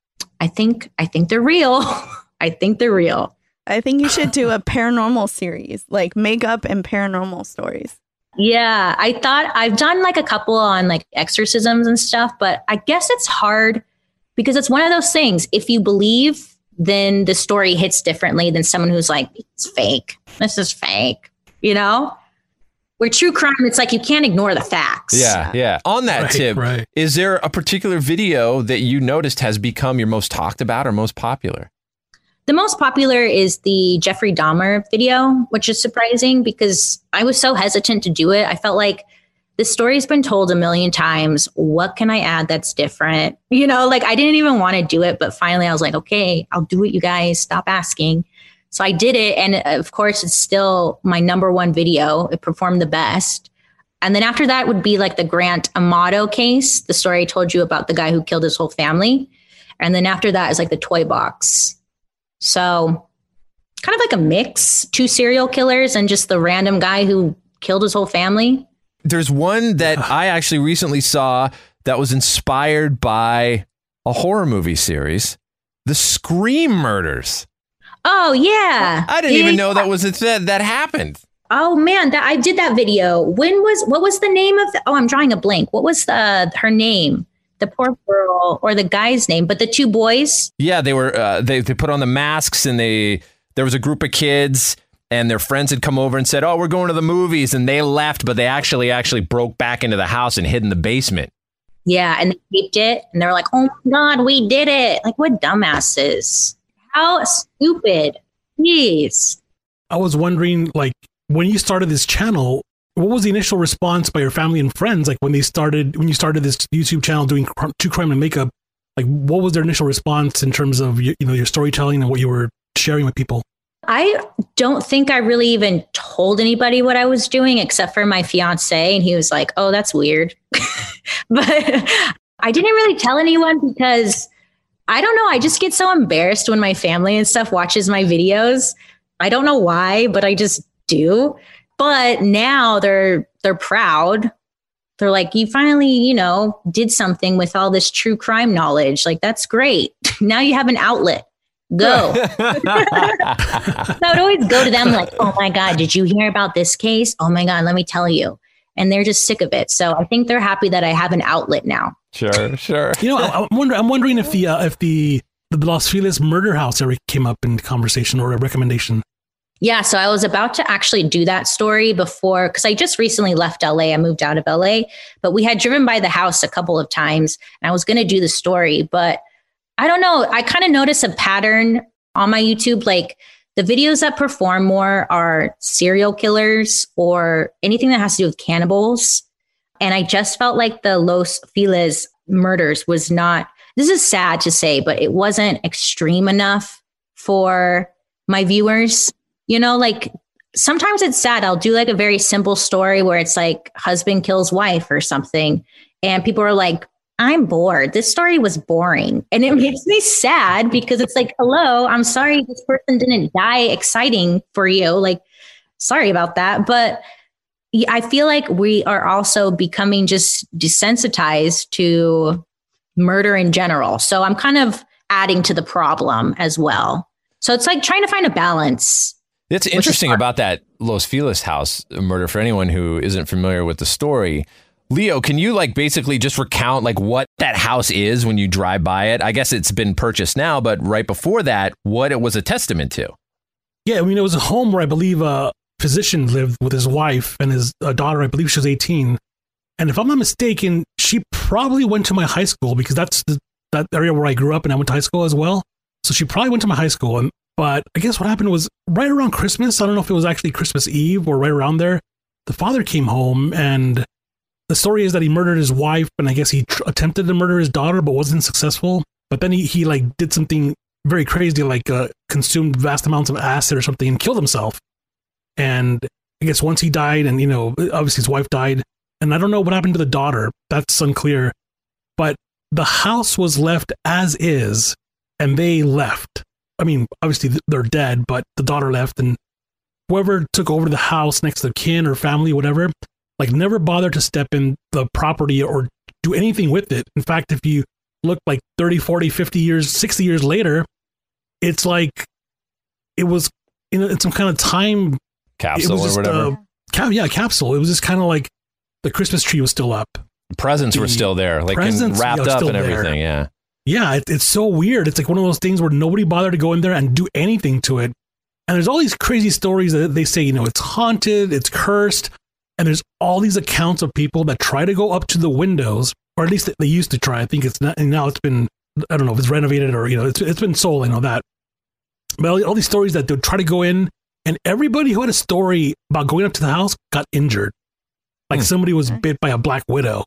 I think they're real. I think they're real. I think you should do a paranormal series, like makeup and paranormal stories. Yeah, I thought I've done like a couple on like exorcisms and stuff, but I guess it's hard because it's one of those things. If you believe, then the story hits differently than someone who's like, it's fake. This is fake, you know? Where true crime, it's like you can't ignore the facts. Yeah. On that tip, is there a particular video that you noticed has become your most talked about or most popular? The most popular is the Jeffrey Dahmer video, which is surprising because I was so hesitant to do it. I felt like the story's been told a million times. What can I add that's different? You know, like I didn't even want to do it, but finally I was like, okay, I'll do it, you guys. Stop asking. So I did it. And of course, it's still my #1 video. It performed the best. And then after that would be like the Grant Amato case, the story I told you about the guy who killed his whole family. And then after that is like the Toy Box. So kind of like a mix, 2 serial killers and just the random guy who killed his whole family. There's one that I actually recently saw that was inspired by a horror movie series, The Scream Murders. Oh, yeah. I didn't even know that was that happened. Oh, man, I did that video. What was the name of I'm drawing a blank. What was her name? The poor girl or the guy's name, but the 2 boys. Yeah, they were they put on the masks and there was a group of kids and their friends had come over and said, "Oh, we're going to the movies," and they left, but they actually broke back into the house and hid in the basement. Yeah, and they taped it, and they were like, "Oh my God, we did it!" Like, what dumbasses? How stupid! Jeez. I was wondering, like, when you started this channel, what was the initial response by your family and friends? Like, when you started this YouTube channel doing true crime and makeup, like, what was their initial response in terms of your storytelling and what you were sharing with people? I don't think I really even told anybody what I was doing except for my fiance. And he was like, "Oh, that's weird." But I didn't really tell anyone because I don't know. I just get so embarrassed when my family and stuff watches my videos. I don't know why, but I just do. But now they're proud. They're like, "You finally, did something with all this true crime knowledge. Like, that's great. Now you have an outlet. Go." So I would always go to them like, "Oh my God, did you hear about this case? Oh my God, let me tell you." And they're just sick of it. So I think they're happy that I have an outlet now. Sure. I'm wondering if the Los Feliz murder house ever came up in conversation or a recommendation. Yeah, so I was about to actually do that story before, because I just recently left LA. I moved out of LA, but we had driven by the house a couple of times, and I was going to do the story, but I don't know. I kind of notice a pattern on my YouTube. Like, the videos that perform more are serial killers or anything that has to do with cannibals. And I just felt like the Los Feliz murders was not, this is sad to say, but it wasn't extreme enough for my viewers. Like, sometimes it's sad. I'll do like a very simple story where it's like husband kills wife or something. And people are like, "I'm bored. This story was boring." And it makes me sad because it's like, hello, I'm sorry this person didn't die exciting for you. Like, sorry about that. But I feel like we are also becoming just desensitized to murder in general. So I'm kind of adding to the problem as well. So it's like trying to find a balance. It's interesting about that Los Feliz house murder for anyone who isn't familiar with the story. Leo, can you basically just recount what that house is when you drive by it? I guess it's been purchased now, but right before that, what it was a testament to? Yeah, it was a home where I believe a physician lived with his wife and his daughter. I believe she was 18. And if I'm not mistaken, she probably went to my high school because that's that area where I grew up and I went to high school as well. So she probably went to my high school. But I guess what happened was right around Christmas, I don't know if it was actually Christmas Eve or right around there, the father came home, and the story is that he murdered his wife, and I guess he attempted to murder his daughter, but wasn't successful. But then he did something very crazy, consumed vast amounts of acid or something and killed himself. And I guess once he died, and obviously his wife died, and I don't know what happened to the daughter. That's unclear. But the house was left as is, and they left. I mean, obviously they're dead, but the daughter left, and whoever took over the house next to kin or family, whatever, never bothered to step in the property or do anything with it. In fact, if you look 30, 40, 50 years, 60 years later, it's like it was in some kind of time capsule or whatever. Capsule. It was just kind of the Christmas tree was still up. Presents were still there, wrapped up and everything. There. Yeah, it's so weird. It's one of those things where nobody bothered to go in there and do anything to it. And there's all these crazy stories that they say, it's haunted, it's cursed. And there's all these accounts of people that try to go up to the windows, or at least they used to try. I think it's not, and now it's been, I don't know if it's renovated or, it's been sold. I know that. But all these stories that they'll try to go in, and everybody who had a story about going up to the house got injured. Somebody was bit by a black widow,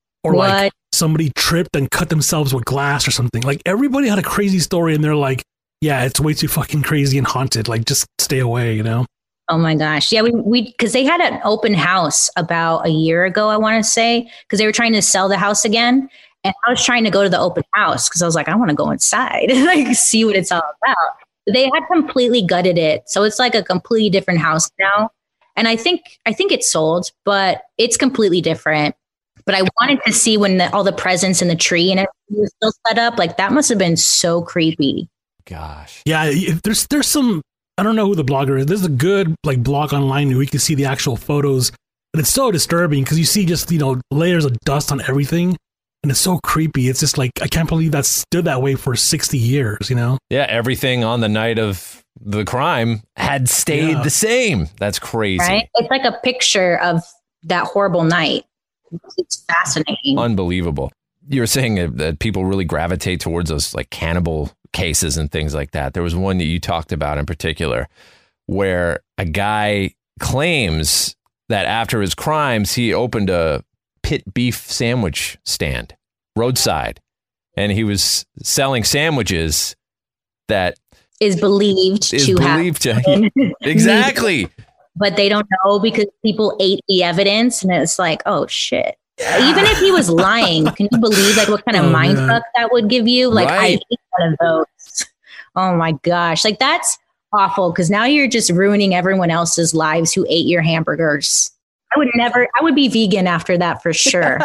or somebody tripped and cut themselves with glass or something. Everybody had a crazy story, and they're like, yeah, it's way too fucking crazy and haunted. Just stay away, Oh my gosh. Yeah, we because they had an open house about a year ago, I want to say, because they were trying to sell the house again. And I was trying to go to the open house because I was like, I want to go inside and see what it's all about. They had completely gutted it. So it's a completely different house now. And I think it's sold, but it's completely different. But I wanted to see when all the presents in the tree and everything was still set up. That must have been so creepy. Gosh. Yeah, there's some, I don't know who the blogger is. There's a good blog online where you can see the actual photos, and it's so disturbing because you see just layers of dust on everything, and it's so creepy. It's just I can't believe that stood that way for 60 years. Yeah, everything on the night of the crime had stayed the same. That's crazy. Right? It's a picture of that horrible night. It's fascinating. Unbelievable. you were saying that people really gravitate towards those like cannibal cases and things like that. There was one that you talked about in particular where a guy claims that after his crimes, he opened a pit beef sandwich stand roadside, and he was selling sandwiches that is believed to have exactly. But they don't know because people ate the evidence, and it's like, oh shit. Even if he was lying, can you believe like what kind of mind fuck that would give you? Like, I hate one of those. Oh my gosh. Like, that's awful, because now you're just ruining everyone else's lives who ate your hamburgers. I would be vegan after that for sure.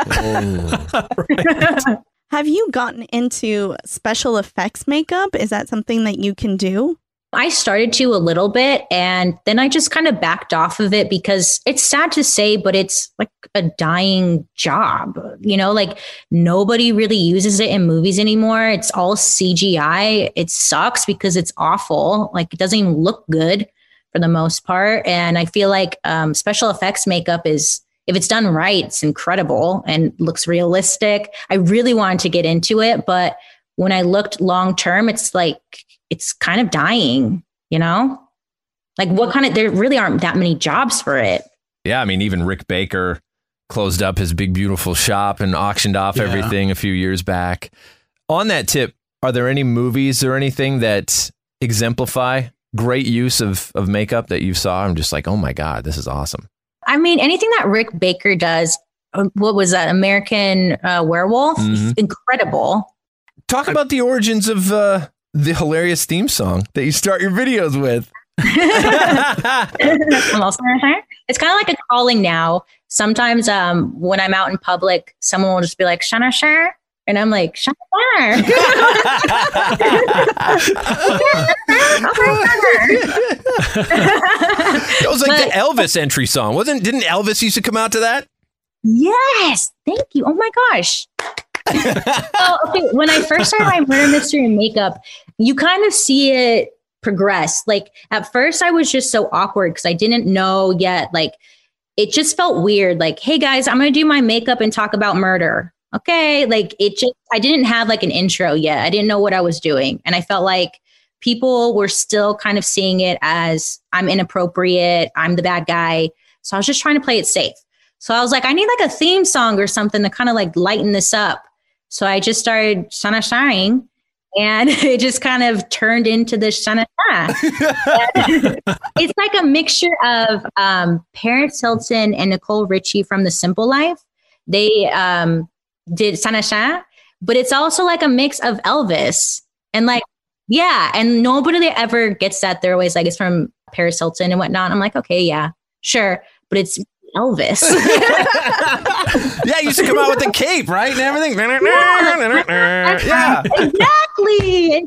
Have you gotten into special effects makeup? Is that something that you can do? I started to a little bit, and then I just kind of backed off of it because it's sad to say, but it's like a dying job. You know, like nobody really uses it in movies anymore. It's all CGI. It sucks because it's awful. Like, it doesn't even look good for the most part. And I feel like special effects makeup is, if it's done right, it's incredible and looks realistic. I really wanted to get into it, but when I looked long term, it's like, it's kind of dying, you know? Like, there really aren't that many jobs for it. Yeah, I mean, even Rick Baker closed up his big, beautiful shop and auctioned off everything a few years back. On that tip, are there any movies or anything that exemplify great use of makeup that you saw? I'm just like, oh my God, this is awesome. I mean, anything that Rick Baker does, what was that, American Werewolf? Mm-hmm. Incredible. Talk about the origins of the hilarious theme song that you start your videos with. It's kind of like a calling now. Sometimes when I'm out in public, someone will just be like, Shana Shar. And I'm like, Shana Shar. It was like the Elvis entry song. Didn't Elvis used to come out to that? Yes. Thank you. Oh my gosh. Okay, when I first started my murder mystery and makeup, you kind of see it progress. Like, at first I was just so awkward because I didn't know yet. Like, it just felt weird. Like, hey guys, I'm going to do my makeup and talk about murder. Okay. Like, I didn't have like an intro yet. I didn't know what I was doing. And I felt like people were still kind of seeing it as I'm inappropriate. I'm the bad guy. So I was just trying to play it safe. So I was like, I need like a theme song or something to kind of like lighten this up. So I just started Shana Sharing, and it just kind of turned into the Shana Shah. It's like a mixture of Paris Hilton and Nicole Richie from The Simple Life. They did Shana Shah, but it's also like a mix of Elvis and like, yeah. And nobody ever gets that. They're always like, it's from Paris Hilton and whatnot. I'm like, okay, yeah, sure. But it's Elvis. Yeah, you used to come out with the cape, right? And everything. Yeah. Exactly.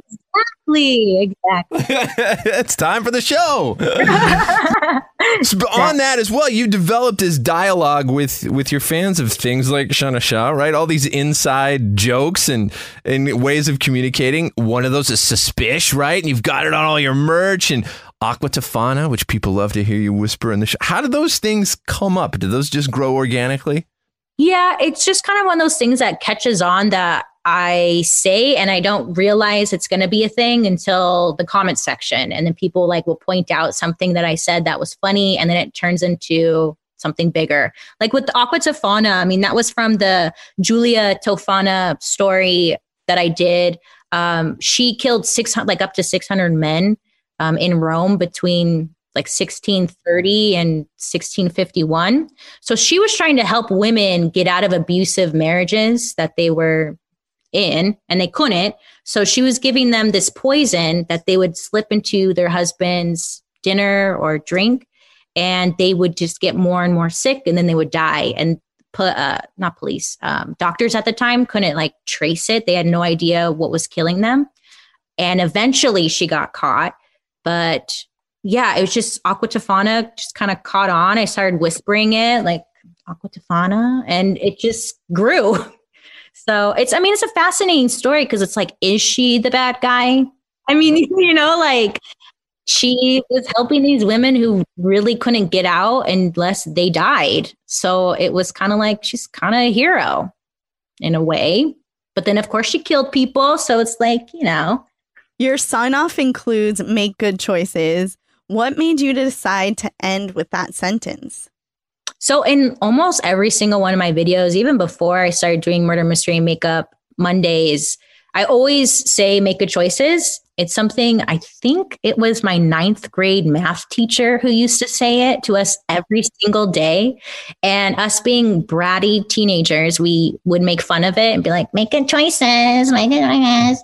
It's time for the show. So on that as well, you developed this dialogue with your fans of things like Shana Shah, right? All these inside jokes and ways of communicating. One of those is Suspish, right? And you've got it on all your merch, and Aqua Tofana, which people love to hear you whisper in the show. How do those things come up? Do those just grow organically? Yeah, it's just kind of one of those things that catches on that I say, and I don't realize it's going to be a thing until the comment section. And then people like will point out something that I said that was funny, and then it turns into something bigger. Like with the Aqua Tofana, I mean, that was from the Julia Tofana story that I did. She killed up to 600 men in Rome between like 1630 and 1651. So she was trying to help women get out of abusive marriages that they were in, and they couldn't. So she was giving them this poison that they would slip into their husband's dinner or drink, and they would just get more and more sick, and then they would die. And not police, doctors at the time couldn't like trace it. They had no idea what was killing them. And eventually she got caught. But yeah, it was just Aqua Tofana just kind of caught on. I started whispering it like Aqua Tofana, and it just grew. So it's a fascinating story because it's like, is she the bad guy? I mean, you know, like she was helping these women who really couldn't get out unless they died. So it was kind of like, she's kind of a hero in a way. But then, of course, she killed people. So it's like, Your sign off includes make good choices. What made you decide to end with that sentence? So in almost every single one of my videos, even before I started doing Murder Mystery Makeup Mondays, I always say make good choices. It's something, I think it was my 9th grade math teacher who used to say it to us every single day. And us being bratty teenagers, we would make fun of it and be like, make good choices, make good choices.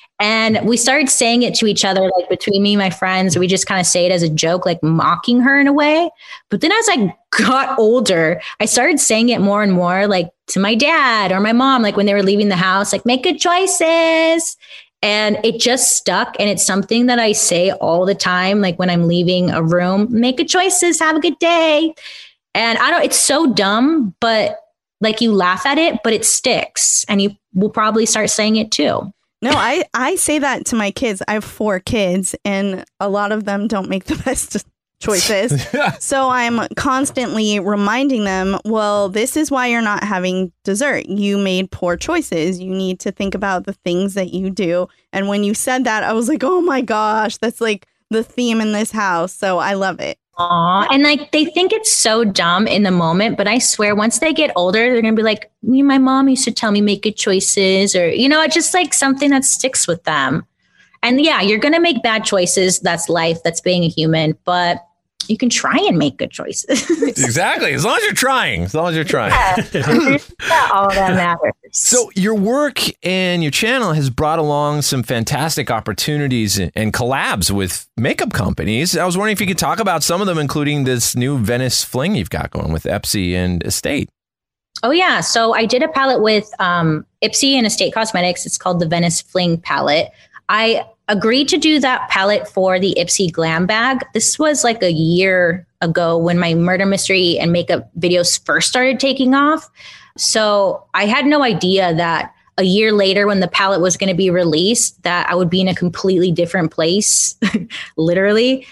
And we started saying it to each other, like between me and my friends. We just kind of say it as a joke, like mocking her in a way. But then as I got older, I started saying it more and more, like to my dad or my mom, like when they were leaving the house, like make good choices. And it just stuck. And it's something that I say all the time, like when I'm leaving a room, make good choices, have a good day. And it's so dumb, but like you laugh at it, but it sticks. And you will probably start saying it too. No, I say that to my kids. I have 4 kids and a lot of them don't make the best choices. So I'm constantly reminding them, well, this is why you're not having dessert. You made poor choices. You need to think about the things that you do. And when you said that, I was like, oh my gosh, that's like the theme in this house. So I love it. Aw, and like they think it's so dumb in the moment, but I swear once they get older, they're gonna be like, me and my mom used to tell me make good choices, or it's just like something that sticks with them. And yeah, you're gonna make bad choices. That's life. That's being a human. But you can try and make good choices. Exactly. As long as you're trying. As long as you're trying. That's all that matters. So your work and your channel has brought along some fantastic opportunities and collabs with makeup companies. I was wondering if you could talk about some of them, including this new Venice Fling you've got going with Ipsy and Estate. Oh, yeah. So I did a palette with Ipsy and Estate Cosmetics. It's called the Venice Fling palette. I agreed to do that palette for the Ipsy Glam Bag. This was like a year ago when my murder mystery and makeup videos first started taking off. So I had no idea that a year later when the palette was going to be released, that I would be in a completely different place, literally.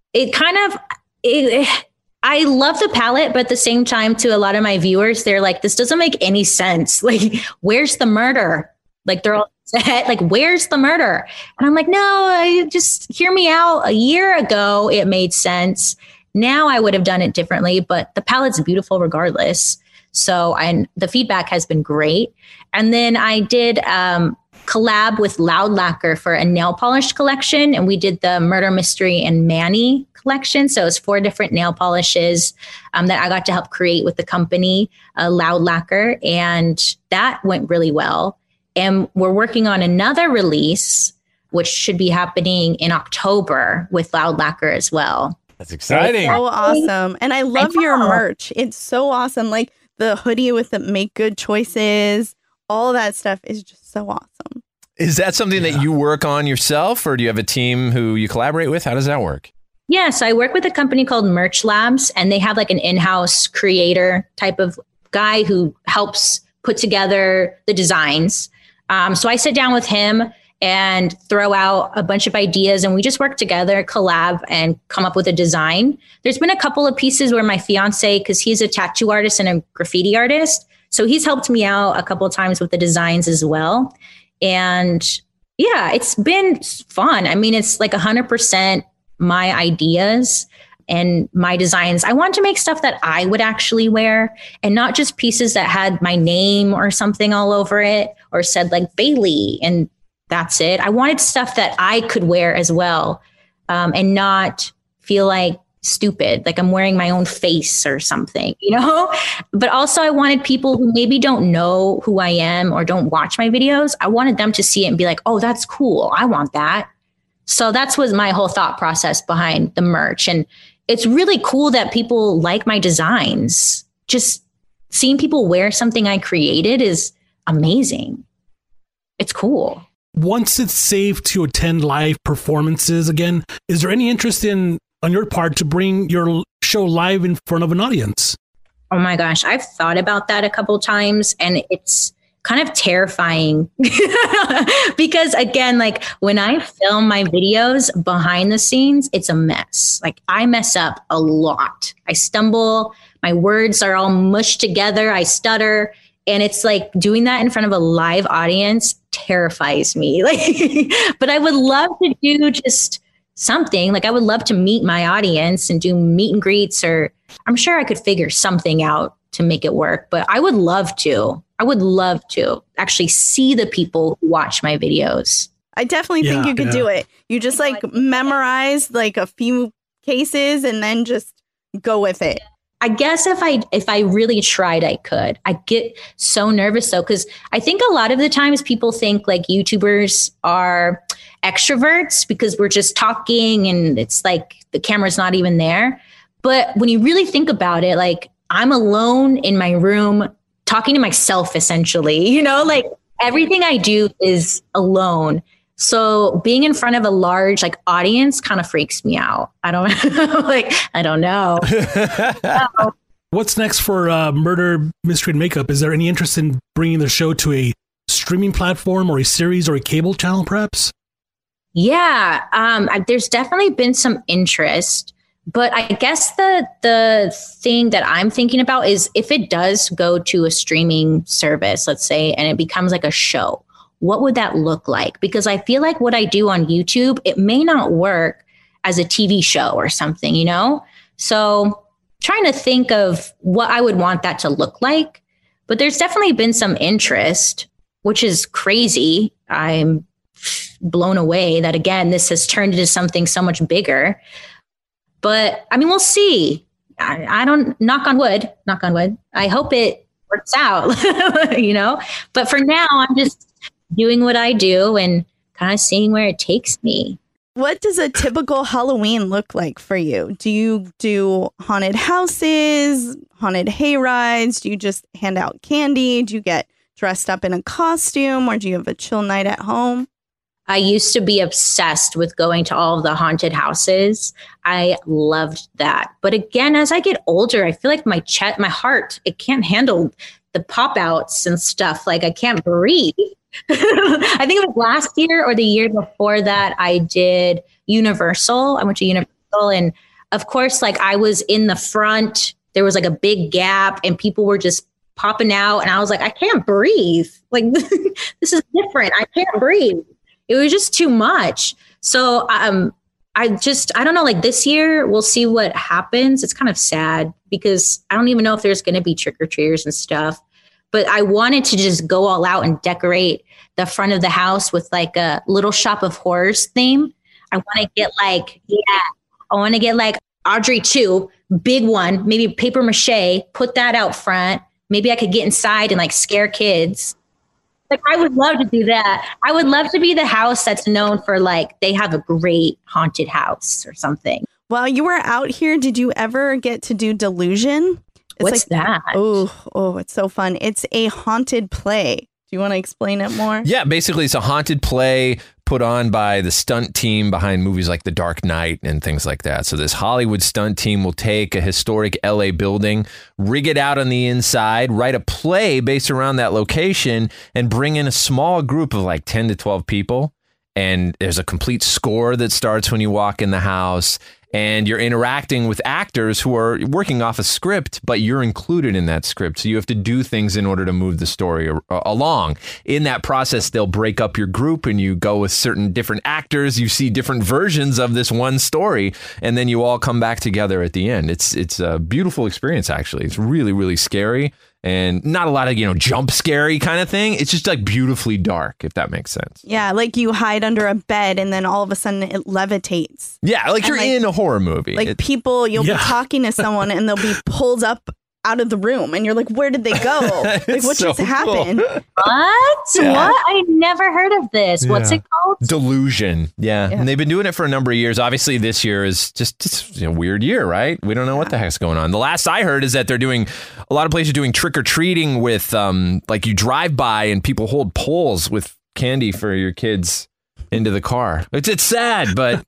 I love the palette, but at the same time, to a lot of my viewers, they're like, this doesn't make any sense. Like, where's the murder? Like, they're all set, like, where's the murder? And I'm like, no, just hear me out. A year ago, it made sense. Now I would have done it differently, but the palette's beautiful regardless. So, and the feedback has been great. And then I did collab with Loud Lacquer for a nail polish collection. And we did the Murder Mystery and Manny collection. So it's 4 different nail polishes that I got to help create with the company, Loud Lacquer. And that went really well. And we're working on another release, which should be happening in October with Loud Lacquer as well. That's exciting. So awesome. And I love your merch. It's so awesome. Like the hoodie with the make good choices, all of that stuff is just so awesome. Is that something that you work on yourself, or do you have a team who you collaborate with? How does that work? Yes, I work with a company called Merch Labs, and they have like an in-house creator type of guy who helps put together the designs. So I sit down with him and throw out a bunch of ideas, and we just work together, collab, and come up with a design. There's been a couple of pieces where my fiance, because he's a tattoo artist and a graffiti artist, so he's helped me out a couple of times with the designs as well. And yeah, it's been fun. I mean, it's like 100% my ideas and my designs. I want to make stuff that I would actually wear, and not just pieces that had my name or something all over it or said like Bailey and that's it. I wanted stuff that I could wear as well, and not feel like stupid, like I'm wearing my own face or something, But also I wanted people who maybe don't know who I am or don't watch my videos. I wanted them to see it and be like, oh, that's cool. I want that. So that's was my whole thought process behind the merch. And it's really cool that people like my designs. Just seeing people wear something I created is amazing. It's cool. Once it's safe to attend live performances again, is there any interest on your part to bring your show live in front of an audience? Oh my gosh, I've thought about that a couple times, and it's kind of terrifying because again, like when I film my videos behind the scenes, it's a mess. Like I mess up a lot. I stumble, my words are all mushed together. I stutter. And it's like doing that in front of a live audience terrifies me. Like, but I would love to do just something. Like I would love to meet my audience and do meet and greets, or I'm sure I could figure something out to make it work. But I would love to. I would love to actually see the people who watch my videos. I definitely think you could do it. You just like memorize like a few cases and then just go with it. I guess if I really tried, I could. I get so nervous though, because I think a lot of the times people think like YouTubers are extroverts because we're just talking and it's like the camera's not even there. But when you really think about it, like I'm alone in my room talking to myself, essentially, you know, like everything I do is alone. So being in front of a large like audience kind of freaks me out. I don't know. What's next for Murder, Mystery, and Makeup? Is there any interest in bringing the show to a streaming platform or a series or a cable channel, perhaps? Yeah, there's definitely been some interest. But I guess the thing that I'm thinking about is if it does go to a streaming service, let's say, and it becomes like a show, what would that look like? Because I feel like what I do on YouTube, it may not work as a TV show or something, you know? So trying to think of what I would want that to look like. But there's definitely been some interest, which is crazy. I'm blown away that, again, this has turned into something so much bigger. But I mean, we'll see. I don't, knock on wood. I hope it works out, you know? But for now, I'm just doing what I do and kind of seeing where it takes me. What does a typical Halloween look like for you? Do you do haunted houses, haunted hay rides? Do you just hand out candy? Do you get dressed up in a costume, or do you have a chill night at home? I used to be obsessed with going to all of the haunted houses. I loved that. But again, as I get older, I feel like my heart, it can't handle the pop outs and stuff. Like I can't breathe. I think it was last year or the year before that I did Universal. I went to Universal, and of course, like I was in the front, there was like a big gap and people were just popping out. And I was like, I can't breathe. Like this is different. I can't breathe. It was just too much. So I don't know, like this year, we'll see what happens. It's kind of sad because I don't even know if there's going to be trick-or-treaters and stuff. But I wanted to just go all out and decorate the front of the house with like a Little Shop of Horrors theme. I want to get like Audrey 2, big one, maybe paper mache, put that out front. Maybe I could get inside and like scare kids. Like, I would love to do that. I would love to be the house that's known for like, they have a great haunted house or something. While you were out here, did you ever get to do Delusion? What's that? Oh, it's so fun. It's a haunted play. Do you want to explain it more? Yeah, basically it's a haunted play put on by the stunt team behind movies like The Dark Knight and things like that. So this Hollywood stunt team will take a historic LA building, rig it out on the inside, write a play based around that location, and bring in a small group of like 10 to 12 people. And there's a complete score that starts when you walk in the house. And you're interacting with actors who are working off a script, but you're included in that script. So you have to do things in order to move the story along. In that process, they'll break up your group and you go with certain different actors. You see different versions of this one story, and then you all come back together at the end. It's a beautiful experience, actually. It's really, really scary. And not a lot of, jump scary kind of thing. It's just like beautifully dark, if that makes sense. Yeah, like you hide under a bed and then all of a sudden it levitates. Yeah, like you're in a horror movie. Like you'll be talking to someone and they'll be pulled up out of the room and you're like, where did they go? Like, what just happened? What? Yeah. What? I never heard of this. Yeah. What's it called? Delusion. Yeah. And they've been doing it for a number of years. Obviously, this year is just a weird year, right? We don't know what the heck's going on. The last I heard is that they're doing, a lot of places doing trick-or-treating with, like you drive by and people hold poles with candy for your kids into the car. It's sad, but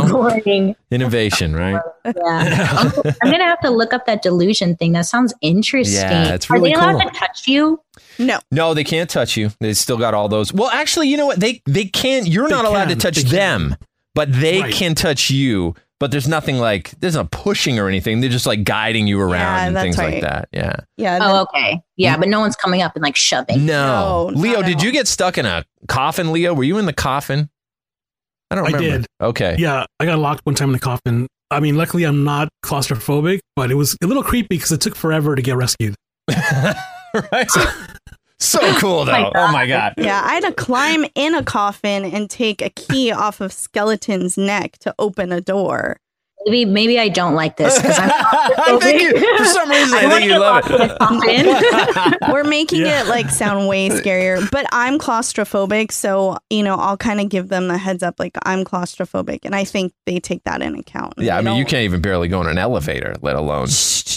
innovation, right? Yeah. I'm gonna have to look up that Delusion thing. That sounds interesting. Yeah, it's really cool. Are they allowed to touch you? No, they can't touch you. They still got all those. Well, actually, you know what? They can't. You're not allowed to touch them, but they can touch you. But there's nothing like, there's no pushing or anything. They're just like guiding you around and things like that. Yeah. Yeah. Oh, okay. Yeah, but no one's coming up and like shoving. No. Leo, not did at you all. get stuck in a coffin, Leo? Were you in the coffin? I don't remember. I did. Okay. Yeah, I got locked one time in the coffin. I mean, luckily I'm not claustrophobic, but it was a little creepy because it took forever to get rescued. Right? So cool, though. Oh, my God. Yeah, I had to climb in a coffin and take a key off of Skeleton's neck to open a door. Maybe I don't like this because I'm I think you, for some reason, I think you love it. We're making it like sound way scarier, but I'm claustrophobic, so I'll kind of give them the heads up, like I'm claustrophobic, and I think they take that in account. Yeah, I mean, you can't even barely go in an elevator, let alone.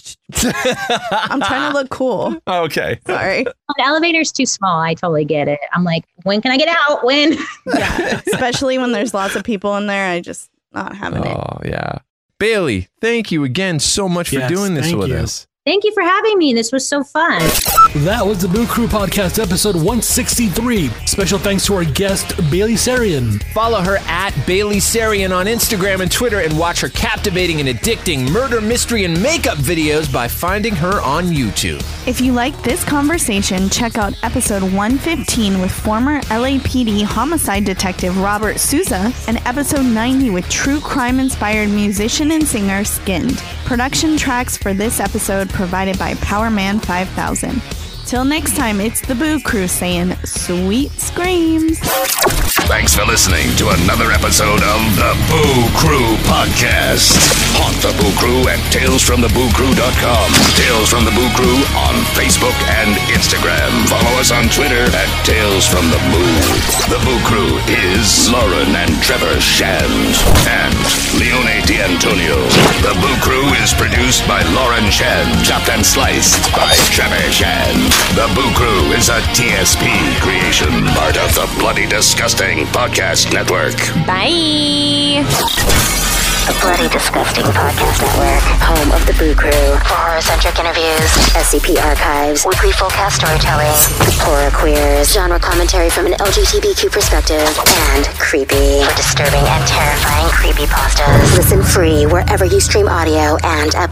I'm trying to look cool. Okay. Sorry. The elevator's too small. I totally get it. I'm like, when can I get out? When? Yeah, especially when there's lots of people in there. I just not having it. Oh, yeah. Bailey, thank you again so much for doing this with us. Thank you for having me. This was so fun. That was the Boo Crew Podcast, episode 163. Special thanks to our guest, Bailey Sarian. Follow her at Bailey Sarian on Instagram and Twitter and watch her captivating and addicting murder, mystery, and makeup videos by finding her on YouTube. If you like this conversation, check out episode 115 with former LAPD homicide detective Robert Souza and episode 90 with true crime-inspired musician and singer Skinned. Production tracks for this episode provided by Powerman 5000. Till next time, it's the Boo Crew saying sweet screams. Thanks for listening to another episode of the Boo Crew Podcast. Haunt the Boo Crew at talesfromthebooCrew.com. Tales from the Boo Crew on Facebook and Instagram. Follow us on Twitter at Tales from the Boo. The Boo Crew is Lauren and Trevor Shand and Leone D'Antonio. The Boo Crew is produced by Lauren Shand, chopped and sliced by Trevor Shand. The Boo Crew is a TSP creation, part of the Bloody Disgusting Podcast Network. Bye. The Bloody Disgusting Podcast Network, home of the Boo Crew. For horror-centric interviews, SCP archives, weekly full cast storytelling, horror queers, genre commentary from an LGBTQ perspective, and creepy. For disturbing and terrifying creepypastas. Listen free wherever you stream audio and at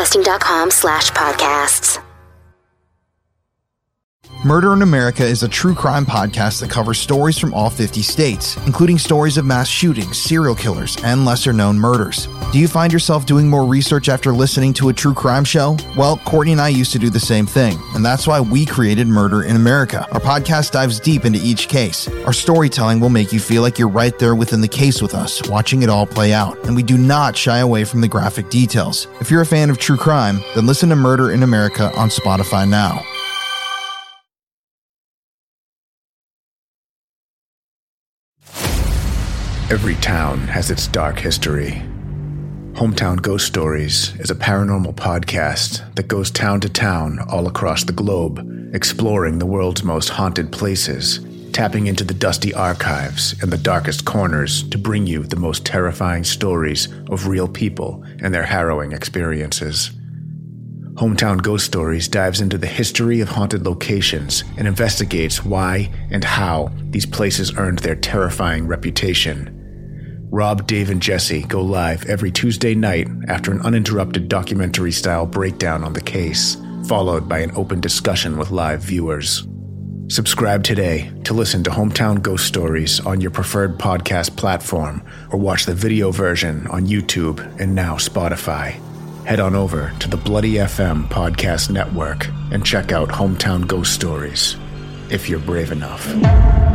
bloodydisgusting.com/podcasts. Murder in America is a true crime podcast that covers stories from all 50 states, including stories of mass shootings, serial killers, and lesser-known murders. Do you find yourself doing more research after listening to a true crime show? Well, Courtney and I used to do the same thing, and that's why we created Murder in America. Our podcast dives deep into each case. Our storytelling will make you feel like you're right there within the case with us, watching it all play out, and we do not shy away from the graphic details. If you're a fan of true crime, then listen to Murder in America on Spotify now. Every town has its dark history. Hometown Ghost Stories is a paranormal podcast that goes town to town all across the globe, exploring the world's most haunted places, tapping into the dusty archives and the darkest corners to bring you the most terrifying stories of real people and their harrowing experiences. Hometown Ghost Stories dives into the history of haunted locations and investigates why and how these places earned their terrifying reputation. Rob, Dave, and Jesse go live every Tuesday night after an uninterrupted documentary-style breakdown on the case, followed by an open discussion with live viewers. Subscribe today to listen to Hometown Ghost Stories on your preferred podcast platform or watch the video version on YouTube and now Spotify. Head on over to the Bloody FM Podcast Network and check out Hometown Ghost Stories, if you're brave enough.